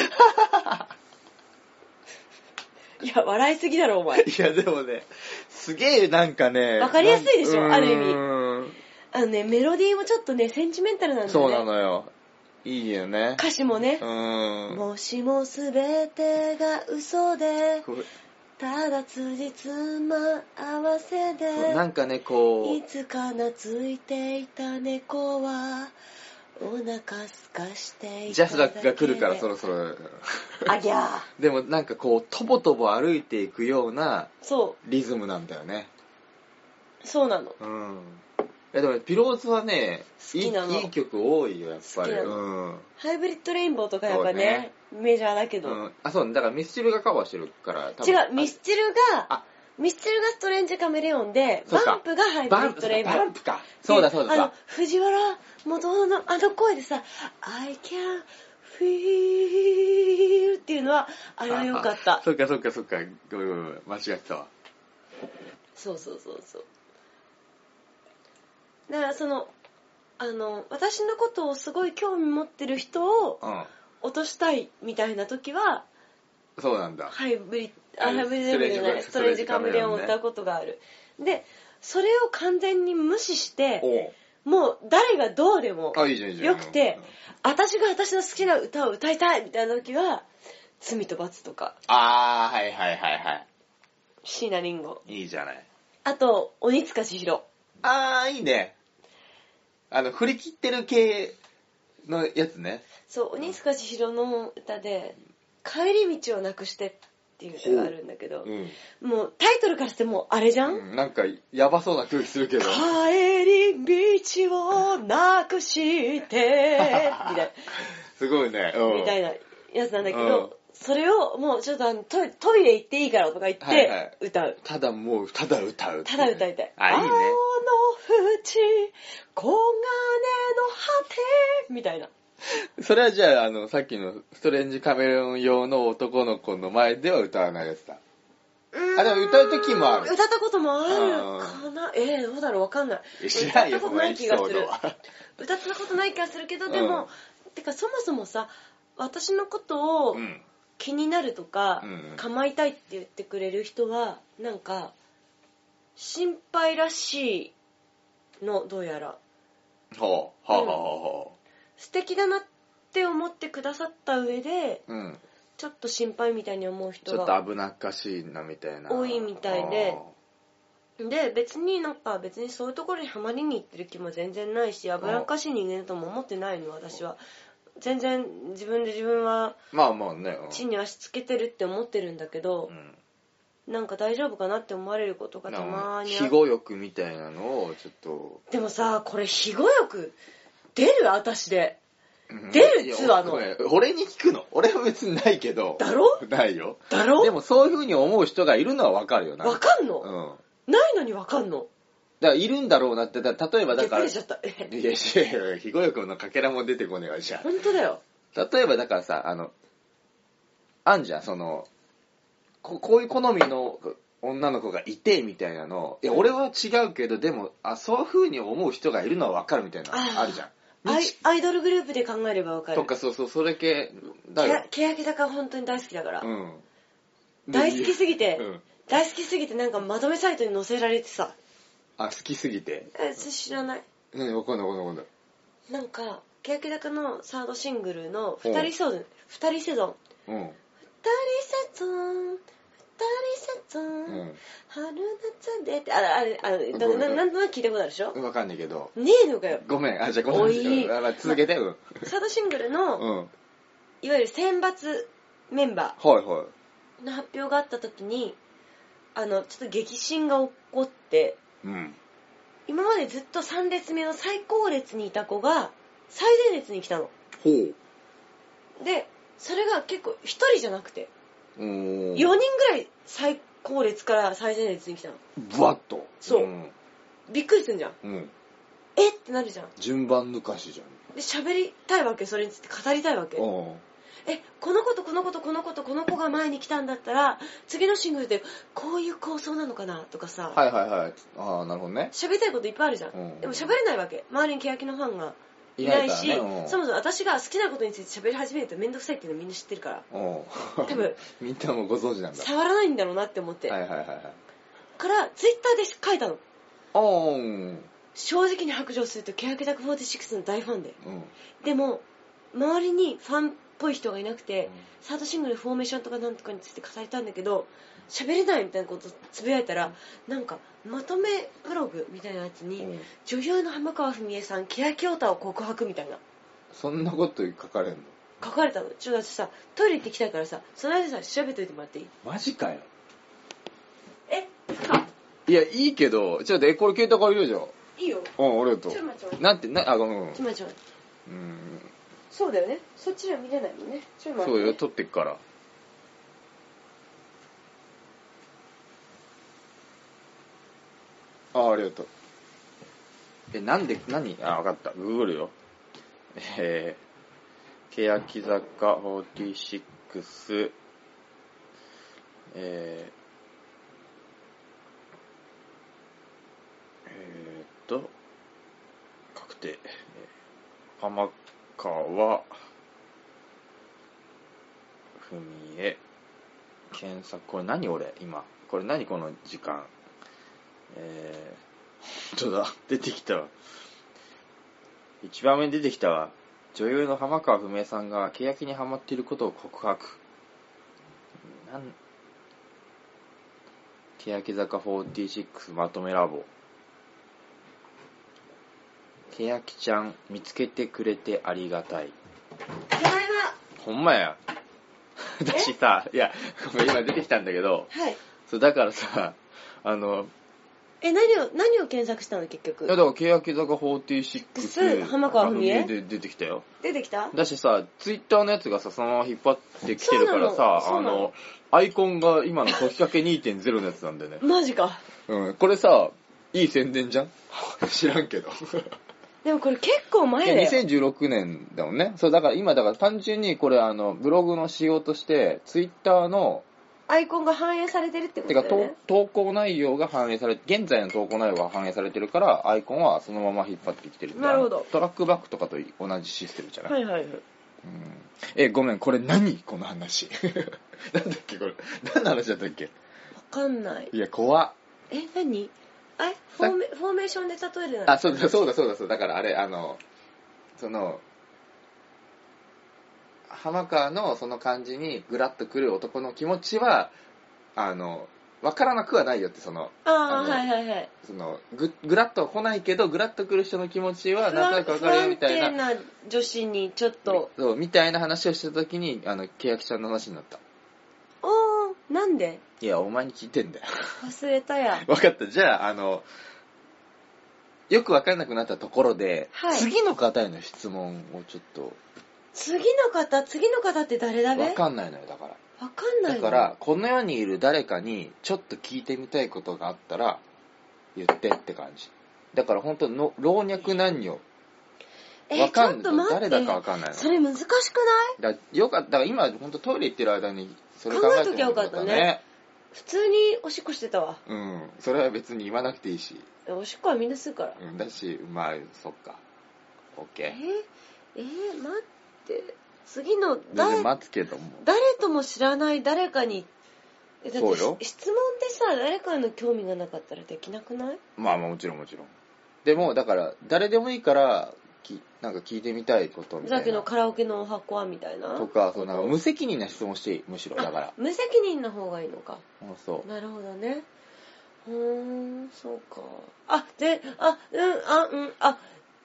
いや、笑いすぎだろ、お前。 いや、でもね、すげえなんかね。 わかりやすいでしょ、ある意味。 うーん。 あのね、メロディーもちょっとね、センチメンタルなんだよね。 そうなのよ。いいよね。 歌詞もねう。ーん。 もしもすべてが嘘で、ただ辻褄合わせで、 なんかね、こいうつか懐いていた猫は、お腹すかしていジャスラただけで。 ックが来るからそろそろ。 あぎゃー。 でもなんかこう、とぼとぼ歩いていくようなそリズムなんだよね。 う、そうなの。 うん。いやでもピローズはね、いい好きなのいい曲多いよ、やっぱり。 好きなうん。 ハイブリッドレインボーとかやっぱね、メジャーだけど。 うん。あ、そう、だからミスチルがカバーしてるから、多分。 違う、ミスチルがあ、 ミスチルがストレンジカメレオンで、 そうかバンプがハイブリッドレインボー。 バンプか。そうだそうだ。 あの、藤原元のあの声でさ、I can feel っていうのは、あれは良かった。 そっかそっかそっか。ごめんごめんごめん。間違ってたわ。 そうそうそうそう。だからその、あの、私のことをすごい興味持ってる人をうん。 落としたいみたいな時は、 そうなんだ。 ハイブリッド、あ、 あのハイブリッドレインボーじゃない、ストレンジカメレオンを歌うことがある。で、それを完全に無視して、 おう。 もう誰がどうでもあ、いいじゃんいいじゃん。 よくて、私が私の好きな歌を歌いたいみたいな時は、罪と罰とか、 あー、はいはいはいはい。 椎名林檎。 いいじゃない。 あと、鬼塚千尋。 あー、いいね。あの、振り切ってる系のやつね。 そう、鬼塚千尋の歌で、帰り道をなくしてっていう歌があるんだけど、 うん。 もうタイトルからしてもうあれじゃん、 うん、なんか、やばそうな空気するけど。 帰り道をなくしてみたいな。 すごいね。うん。 みたいなやつなんだけうんど、それをもうちょっとあのトイトイレ行っていいからとか言っはいはいて歌う。 ただもう、ただ歌うってたね。 だ歌いたい。 あ、いいね。 青の淵、黄金の果て、みたいな。 それはじゃあ、あの、さっきのストレンジカメレオン用の男の子の前では歌わないやつだ。あ、でも歌う時もある。 歌ったこともあるかな。えー、どうだろうわかんない。 知らんよ、 歌ったことない気がする。 は歌ったことない気がするけど、でも、うん、てかそもそもさ、私のことをうん気になるとか、 うんうん、 構いたいって言ってくれる人は、なんか、心配らしいの、どうやら。 ほう、はあ、はあ、はあ。 素敵だなって思ってくださった上で、 うん。 ちょっと心配みたいに思う人ちょっがと危なっかしいなみたいな。 多いみたいで、で、別になんか別にそういうところにハマりに行ってる気も全然ないし、危なっかしい人間だとも思ってないの、私は。全然自分で自分はまあまあね、 地に足つけてるって思ってるんだけど、うん、なんか大丈夫かなって思われることがたまにあって。 庇護欲みたいなのをちょっと。 でもさ、これ庇護欲出る私で。出るツアーの。 俺に聞くの？俺は別にないけど。 だろ？ ないよ。 だろ？ でもそういう風に思う人がいるのはわかるよな。 わかんの？ うん。 ないのにわかんの？ だからいるんだろうなって、だ例えばだから。 いや、いや、 いや、庇護欲のかけらも出てこねえわ、じゃあ。 ほんとだよ。 例えばだからさ、あの、あんじゃん、その、ここういう好みの女の子がいて、みたいなの。いや、俺は違うけど、でも、あ、そういう風に思う人がいるのはわかるみたいなのあるじゃん。 アイ, アイドルグループで考えればわかる。 とか、そうそう、それ系だよ。 けやき坂本当に大好きだから。 うん。 大好きすぎて、 うん、 大好きすぎてなんかまとめサイトに載せられてさ。 あ、好きすぎて。 え、知らない。 何わかんないわかんないわかんない。 なんか、けやき坂のサードシングルの二人セゾン、二人セゾン。 うん。 二人セゾン、二人セゾン、うん、春夏でって、あ、あれ、あれ、な、な、なんとなく聞いたことあるでしょ？ わかんないけど。 ねえのかよ。 ごめん、あ、じゃあごめん。 おい。 続けて、うん。 サードシングルの、 うん、 いわゆる選抜メンバー。はいはい。 の発表があった時に、あの、ちょっと激震が起こって、 うん。 今までずっとさん列目の最高列にいた子が最前列に来たの。 ほう。で、それが結構一人じゃなくて、 うーん、 よにんぐらい最高列から最前列に来たの。 ブワッと。 そう。うん、びっくりするじゃん。 うん。 えってなるじゃん。 順番抜かしじゃん。 で、喋りたいわけ、それについて語りたいわけ。 うん。 え、この子とこの子とこの子とこの子が前に来たんだったら、次のシングルでこういう構想なのかなとかさ、 はいはいはい。ああ、なるほどね。 喋りたいこといっぱいあるじゃん。 うん、 でも喋れないわけ。周りに欅のファンがいないし、 いないからね、うん、 そもそも私が好きなことについて喋り始めるとめんどくさいっていうのみんな知ってるから。 うん。 多分。 みんなもご存知なんだ。 触らないんだろうなって思って。 はいはいはいはい。 から、ツイッターで書いたの。 おー。 正直に白状すると、欅坂フォーティシックスの大ファンで。 うん。 でも、周りにファンっぽい人がいなくて、 うん、 サードシングルフォーメーションとかなんとかについて語りたんだけど、喋れないみたいなことをつぶやいたら、なんか、まとめブログみたいなやつに、うん、女優の浜川文江さん、欅太を告白みたいな。 そんなこと書かれんの？ 書かれたの。ちょっと私さ、トイレ行ってきたいからさ、その間さ、調べといてもらっていい？ マジかよ。 え、か。 いや、いいけど、ちょっと、え、これ携帯借りるじゃん。 いいよ。 うん、ありがとう。 ちょっと待って。 なんて、な、あ、ごめんごめん。 ちょっと待って。 うーん。 そうだよね。そっちは見れないもんね。ちょっと待って。 そうよ、撮ってっから。あ、ありがとう。え、なんで、何？あ、わかった。グーグルよ。えー、欅坂フォーティーシックス、えー、えーっと、確定。浜川文江、検索。これ何俺今。これ何この時間。えー、本当だ。出てきたわ。一番目に出てきたわ。女優の浜川文江さんが欅にハマっていることを告白。なん、欅坂フォーティーシックスまとめラボ。欅ちゃん見つけてくれてありがたい。 ただいま。 ほんまや。だしさ、いや、ごめん今出てきたんだけど、 はい。 そうだからさ、あの、 え、何を、何を検索したの結局。 いやだから欅坂フォーティーシックス浜川文江で出てきたよ。 出てきた？ だしさ、ツイッターのやつがさ、そのまま引っ張ってきてるからさ、 あの、アイコンが今の解きかけ にてんゼロ のやつなんだよね。 マジか。 うん、これさ、いい宣伝じゃん？知らんけど。 でもこれ結構前だよ。 にせんじゅうろくねんだもんね。そう、だから今、だから単純にこれあの、ブログの仕様として、ツイッターの、 アイコンが反映されてるってことだよね。 てか、投稿内容が反映されて、現在の投稿内容が反映されてるから、アイコンはそのまま引っ張ってきてる。 なるほど。 トラックバックとかと同じシステムじゃない？ はいはいはい。 うん、え、ごめん、これ何この話。なんだっけこれ。何の話だったっけ？ わかんない。 いや、怖っ。 え、何？えフォーメ、フォーメーションで例えるなあ、そうだそうだそうだそうだ。だからあれ、あの、その、浜川のその感じにグラッとくる男の気持ちは、あの、わからなくはないよって、その、 ああ、はいはいはい。 その、ぐ、ぐらっとは来ないけど、ぐらっとくる人の気持ちはなんとなくわかるよみたいな。 不安定な女子にちょっと。 そう、みたいな話をしたときに、あの、欅ちゃんの話になった。 おー、なんで？ いや、お前に聞いてんだよ。 忘れたや。 わかった。じゃあ、あの、よくわかんなくなったところで、はい、次の方への質問をちょっと。 次の方次の方って誰だべ？ わかんないのよ、だから。 わかんないの？ だから、この世にいる誰かにちょっと聞いてみたいことがあったら、言ってって感じ。だから本当の、老若男女。 え、 わかんない。誰ちょっと待って。 だかわかんないの。 それ難しくない？ だよかった。だから今、本当トイレ行ってる間に、それ考えてもらったね。考えときゃよかったね。 普通におしっこしてたわ。 うん。それは別に言わなくていいし。 おしっこはみんなするから。 うん。だし、まあ、そっか。オッケー。 えー、えー、待って。次の誰、待つけども。 誰とも知らない誰かに、だってそうよ。 質問ってさ、誰かの興味がなかったらできなくない？ まあまあもちろんもちろん。でも、だから、誰でもいいから、きなんか聞いてみたいことみたいな。 さっきのカラオケのお箱はみたいな。 とか、そうなんか無責任な質問していい、むしろ、だから。 無責任な方がいいのか。 そう。 なるほどね。うーん、そうか。あ、で、あ、うん、あ、うん、あ、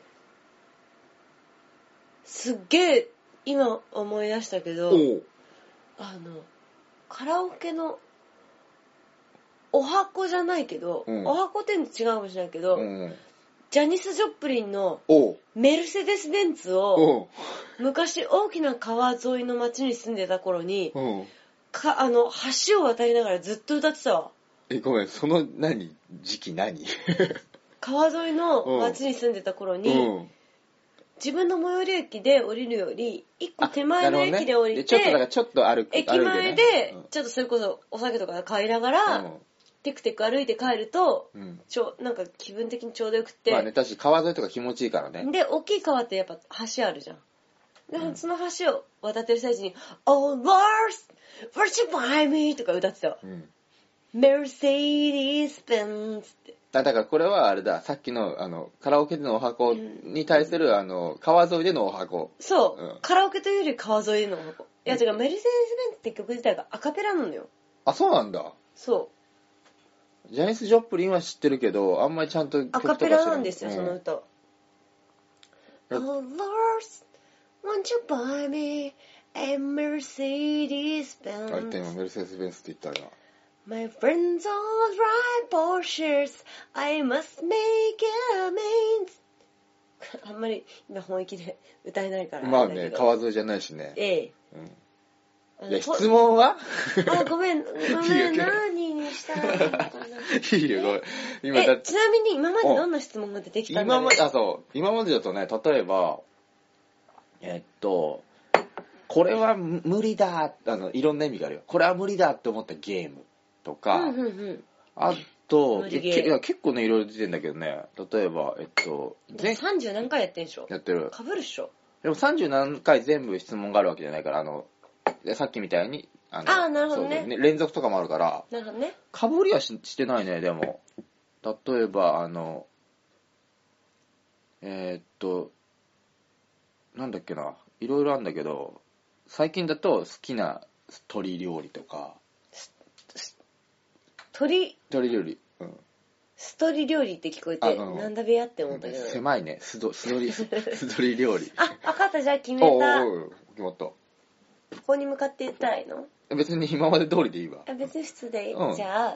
すっげえ、今思い出したけど、あの、カラオケの、お箱じゃないけど、うん、お箱って違うかもしれないけど、うん、ジャニス・ジョプリンのメルセデス・ベンツを、昔大きな川沿いの町に住んでた頃に、かあの橋を渡りながらずっと歌ってたわ。 え、ごめん、その何時期何川沿いの町に住んでた頃に、 自分の最寄り駅で降りるより一個手前のあなるほどね駅で降りて、 でちょっとだからちょっと歩く駅前歩いてでねちょっとそれこそお酒とか買いながら、 うんテクテク歩いて帰ると、 うんちょなんか気分的にちょうどよくて、 まあね、確かに川沿いとか気持ちいいからね。 で大きい川ってやっぱ橋あるじゃん。で、 うんその橋を渡ってる最中に「Oh Lord, won't you buy me?」とか歌ってたわ。 うん。 Mercedes Benz ってだだからこれはあれだ、さっきのあのカラオケでのお箱に対する、あの川沿いでのお箱。 そう、 うんカラオケというより川沿いの箱。いや違う、メルセデス・ベンツって曲自体がアカペラなのよ。 あ、そうなんだ。 そうジャニス・ジョプリンは知ってるけど、あんまりちゃんと曲アとか知らカペラなんですよ、 うんその歌は。 え Oh Lord, won't you buy me a Mercedes あ、言った Benz? 今メルセデス・ベンツって言ったら。 My friends all drive Porsches, I must make amends. あんまり今本気で歌えないから。 まあね、 れだけど川沿いじゃないしね。 ええ。 うんあのいや、質問はあ、ごめん、ごいいめん、 よ何にしたらいいのかな。 いいよ、ごめん。今だっえ、ちなみに今までどんな質問が出てきたんだろう。 今まで、あ、そう、今までだとね、例えば、えっと、これは無理だ、あの、いろんな意味があるよ。これは無理だって思ったゲームとか、 うんうんうん。 あと、 無理ゲーけいや結構ね、いろいろ出てんだけどね、例えば、えっと、全さんじゅう何回やってんでしょ。 やってる。 かぶるっしょ。 でもさんじゅう何回全部質問があるわけじゃないから、あの、でさっきみたいに、あのあーなるほどねそうそう連続とかもあるから、 なるほどね。 かぶりは し, してないね、でも。例えば、あの、えー、っと、なんだっけな、いろいろあるんだけど、最近だと好きな鶏料理とか、 鳥、 鶏料理、うん。 ストリ料理って聞こえて、 あうんなんだべやって思ったけど。 狭いね、すど、すどり、すどり料理。 あ、わかった、じゃあ決めおうた。 おうおう決まった。 ここに向かって言ったらいいの？ 別に今まで通りでいいわ。 あ、別に普通でいい。 うんじゃあ、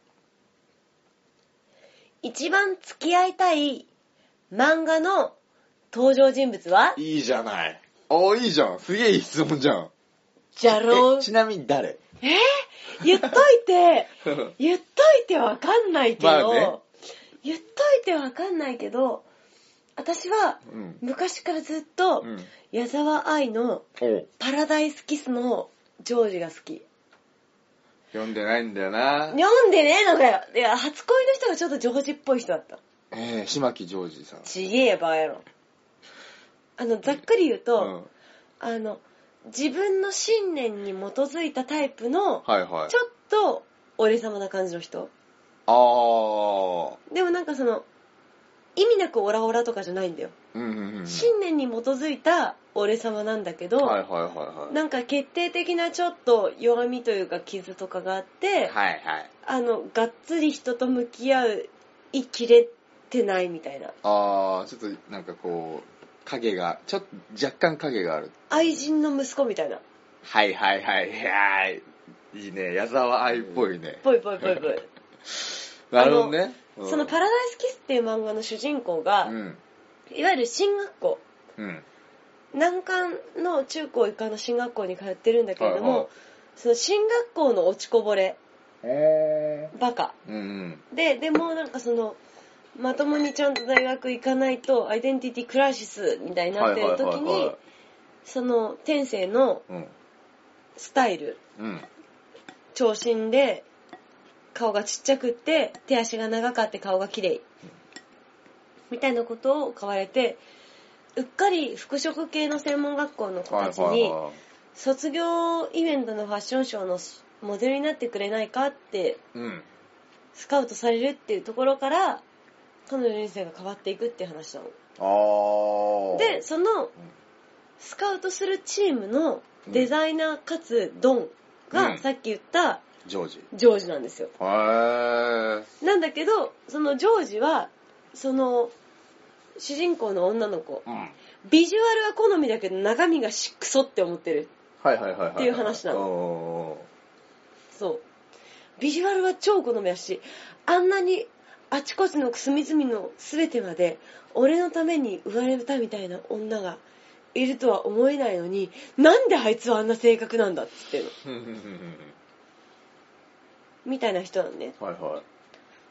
一番付き合いたい漫画の登場人物はいいじゃない。おいいじゃん。すげえいい質問じゃん。 じゃろうえ、ちなみに誰えー、言っといて、言っといてわかんないけど、 まあね言っといてわかんないけど、私はうん。 昔からずっと、 うん。 矢沢愛のおうパラダイスキスのジョージが好き。 読んでないんだよな。 読んでねえのかよ。いや、初恋の人がちょっとジョージっぽい人だった。 えー、島木ジョージさん。 ちげえよ、バカ野郎。あの、ざっくり言うと、 うん。 あの、自分の信念に基づいたタイプの、 はいはい。 ちょっと俺様な感じの人。 あー。 でもなんかその、意味なくオラオラとかじゃないんだよ。 うんうんうん。 信念に基づいた俺様なんだけど、 はいはいはいはい。 なんか決定的なちょっと弱みというか傷とかがあって、 はいはい。 あの、がっつり人と向き合う、生きれてないみたいな。 あー、ちょっとなんかこう、影が、ちょっと若干影がある。 愛人の息子みたいな。 はいはいはいはい。いいね。矢沢愛っぽいね。 ぽいぽいぽいぽい。 なるほどね。うんそのパラダイスキスっていう漫画の主人公が、 うん。 いわゆる進学校、 うん。 難関の中高一貫の進学校に通ってるんだけれども、 はいはいその進学校の落ちこぼれ、 へバカ。 ー。うんうん。 で、でもなんかその、まともにちゃんと大学行かないとアイデンティティクライシスみたいになってる時はいはいはいにはい、 その天性のうん。 スタイル、 うん。 長身で、顔がちっちゃくって手足が長かって顔が綺麗みたいなことを買われて、うっかり服飾系の専門学校の子たちにはいはいはい。 卒業イベントのファッションショーのモデルになってくれないかってうん。 スカウトされるっていうところから彼女の人生が変わっていくっていう話なの。 あー。 で、そのスカウトするチームのデザイナーかつドンうがんさっき言ったジョージ。 ジョージなんですよ。 へー。 なんだけど、そのジョージは、その、主人公の女の子、 うん。 ビジュアルは好みだけど中身がしクソって思ってる。 はいはいはいはい。 っていう話なのの。 そう。ビジュアルは超好みだし、あんなにあちこちの隅々の全てまで、俺のために生まれたみたいな女がいるとは思えないのに、なんであいつはあんな性格なんだって言ってるの。みたいな人なんね。 はいは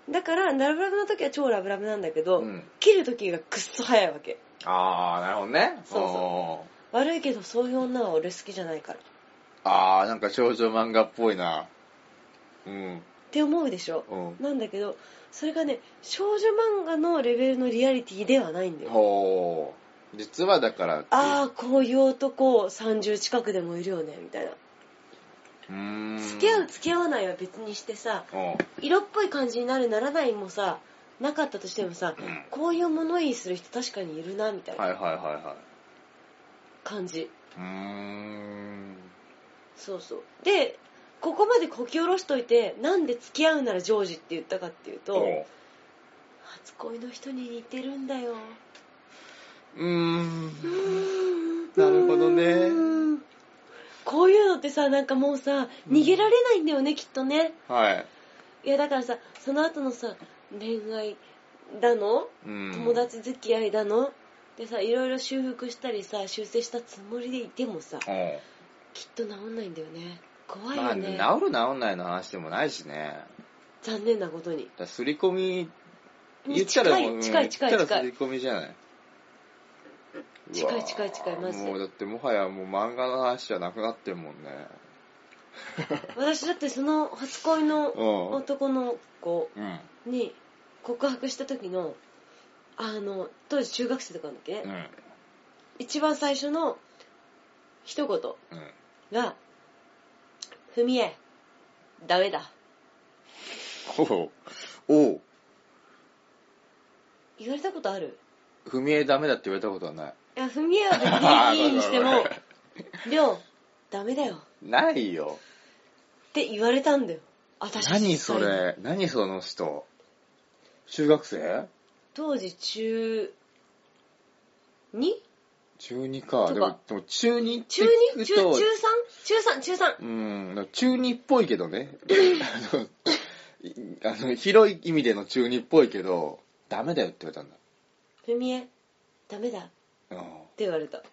だからラブラブの時は超ラブラブなんだけど、 うん、 切る時がくっそ早いわけ。 あー、なるほどね。 そうそう。悪いけどそういう女は俺好きじゃないから。 あー、なんか少女漫画っぽいな。うん。 って思うでしょ。 うん。 なんだけど、それがね、少女漫画のレベルのリアリティではないんだよ。 ほー。実はだから。 あー、こういう男さんじゅう近くでもいるよね、みたいな。 うーん。 付き合う付き合わないは別にしてさ、色っぽい感じになるならないもさ、なかったとしてもさ、うん、こういう物言いする人確かにいるなみたいな、 はいはいはいはい、 感じ。 うーん。 そうそう。で、ここまでこき下ろしといて、なんで付き合うならジョージって言ったかっていうと、初恋の人に似てるんだよ。 うーん。なるほどね。 こういうのってさ、なんかもうさ、逃げられないんだよね、うん、きっとね。 はい。 いやだからさ、その後のさ、恋愛だの、うん、友達付き合いだのでさ、いろいろ修復したりさ、修正したつもりでいてもさ、きっと治んないんだよね。怖いよね。 まあ、治る治んないの話でもないしね。 残念なことに。 だすり込み言ったらもう近い近い近い近い。 言ったらすり込みじゃない。 近い近い近いマジで。 もうだってもはやもう漫画の話じゃなくなってんもんね。 私だってその初恋の男の子に告白した時の、あの当時中学生とかなんだっけ、うん、一番最初の一言が、うん、ふみえダメだ。 おうおう。 言われたことある？ ふみえダメだって言われたことはない。 いや、ふみえは別にいいにしても、りょうダメだよ。 ないよ。 って言われたんだよ。私。 何それ？何その人？中学生？ 当時中 に？ 中にか。でも、でも中にって中に？中、中 さん？ 中さん、中さん。 うん、中にっぽいけどね。あの、あの広い意味での中にっぽいけど、ダメだよって言われたんだ。 ふみえ、ダメだ。って言われた。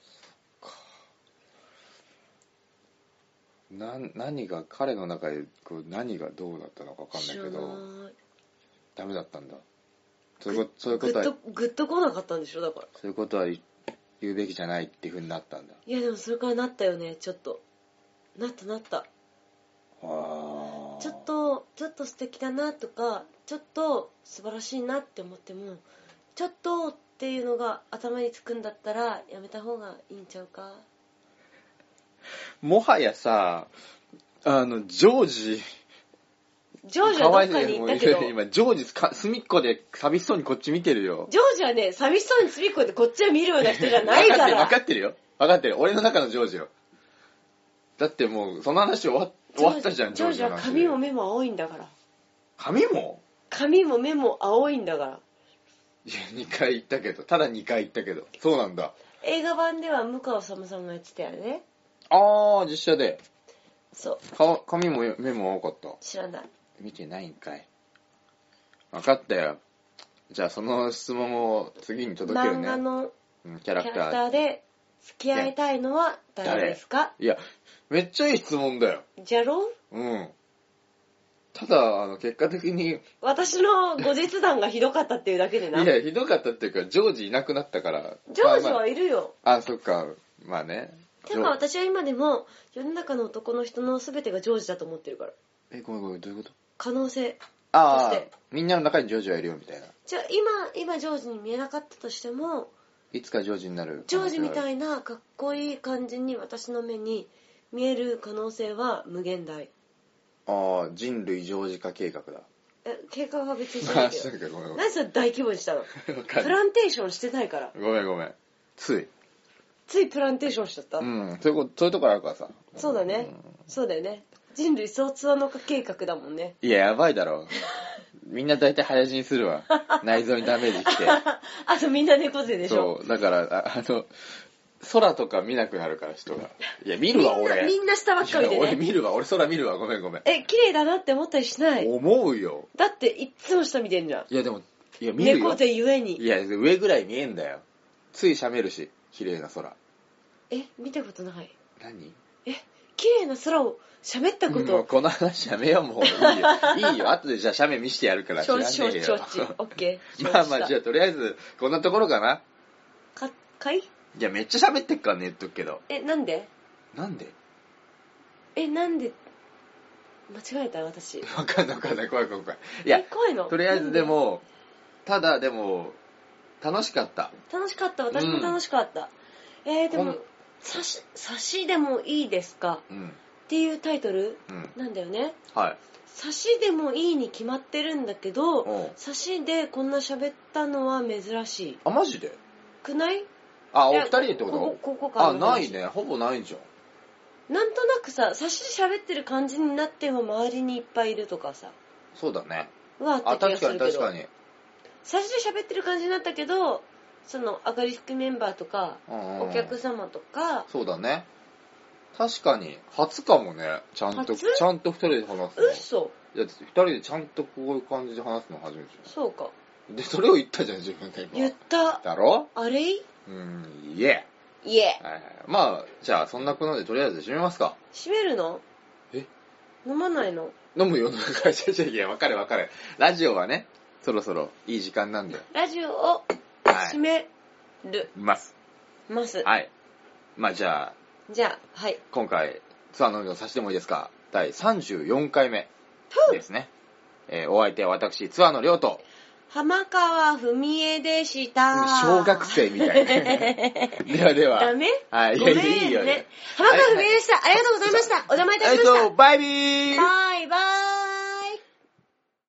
な何が彼の中でこう何がどうだったのか分かんないけど、ダメだったんだ。そういうことそういうことはグッとグッと来なかったんでしょだから。 そういうことは言うべきじゃないっていう風になったんだ。 いやでもそれからなったよねちょっと。なったなった。 あちょっとちょっと素敵だなとかちょっと素晴らしいなって思ってもちょっとっていうのが頭につくんだったらやめた方がいいんちゃうか。 もはやさ、あのジョージジョージはどっかに行ったけど今ジョージか隅っこで寂しそうにこっち見てるよ。 ジョージはね寂しそうに隅っこでこっちを見るような人じゃないから。 分かってるよ分かってる俺の中のジョージよ。だってもうその話終わ終わったじゃん。 ジョージは髪も目も青いんだから。 髪も髪も目も青いんだから。 いやにかい言ったけどただにかい言ったけどそうなんだ。 映画版では向川治さんがやってたよね。 ああ実写で。 そうか髪も目も青かった。 知らない。 見てないんかい。分かったよ。じゃあその質問を次に届けるね。 漫画のキャラクター、 キャラクターで付き合いたいのは誰ですか？ いやめっちゃいい質問だよ。 じゃろう？うん。ただあの結果的に私の後日談がひどかったっていうだけでな。 いやひどかったっていうかジョージいなくなったから。 ジョージはいるよ。 まあまあ、あそっかまあね。 てか私は今でも世の中の男の人の全てがジョージだと思ってるから。 えごめんごめんどういうこと？ 可能性として。 ああみんなの中にジョージはいるよみたいな。 じゃあ今今ジョージに見えなかったとしてもいつかジョージになる。 ジョージみたいなかっこいい感じに私の目に見える可能性は無限大。 ああ人類ジョージ化計画だ。 え計画は別にしてないけど。何それ大規模にしたの？プランテーションしてないから。 ごめんごめん。つい。 ついプランテーションしちゃった。 うん。そういうことそういうところあるからさ。 そうだね。うん、そうだよね。人類総ツアノ化計画だもんね。 いややばいだろ。みんな大体早死にするわ。内臓にダメージきて。 あとみんな猫背でしょ。 そうだからああの空とか見なくなるから人が。いや見るわ俺。 みんな下ばっかりでね。 俺見るわ俺空見るわごめんごめん。 え綺麗だなって思ったりしない？ 思うよ。 だっていっつも下見てんじゃん。 いやでもいや見るよ。 猫背ゆえに。 いや上ぐらい見えんだよ。ついしゃべるし綺麗な空。 え見たことない。 何？ え綺麗な空を喋ったこもうと。 この話やめよう、もう。いいよ。いいよ。後でじゃあ斜面見してやるから知らね承知、 えよ。 承知。オッケー。 まあまあ、じゃあとりあえず、こんなところかな。 か、かいいや、めっちゃ喋ってっからね、言っとくけど。 え、なんでなんでえ、なんで間違えた私。 わかんないわかんない、怖い怖い怖い。いやえ、、怖いのとりあえずでも、ただでも、楽しかった。 楽しかった。私も楽しかった。うん、えー、でもこん、 差し、差しでもいいですかうん。 っていうタイトルうん。 なんだよね。 はい。 差しでもいいに決まってるんだけど、 うん差しでこんな喋ったのは珍しい。 あ、マジでくないあ、おいや二人でってここことここからあ、 の話ないね。ほぼないじゃん。 なんとなくさ、差しで喋ってる感じになっても周りにいっぱいいるとかさ、 そうだね。 はああ、 った気が確かするけど。 に確かに。 差しで喋ってる感じになったけど、その、明るい服メンバーとか、 うんうんうんお客様とか、 そうだね。確かに、初かもね。ちゃんと、 初ちゃんと二人で話すの。 嘘いや、二人でちゃんとこういう感じで話すの初めてじそうか。 ゃん。で、それを言ったじゃん、自分で今。 言った。 だろあれいうん、いえ。 いえ。 はいはい。まあ、じゃあ、そんなことでとりあえず締めますか。 閉めるのえ飲まないの飲むよ、飲むから。いやいや、わかるわかる。ラジオはね、そろそろいい時間なんで。 ラジオをはい閉める、 います。 ます。 はい。まあ、じゃあ、 じゃあ、はい。 今回、ツアーのみをさせてもいいですか。だいさんじゅうよんかいめですね。えーお相手は私、ツアーのりょうと、 浜川文江でした。 小学生みたいな。ではでは。 ダメはい、いごめんやいや、いいよ。 ね。浜川文江でした。ありがとうございました。お邪魔いたしました。 えっと、バイビーバイバイ。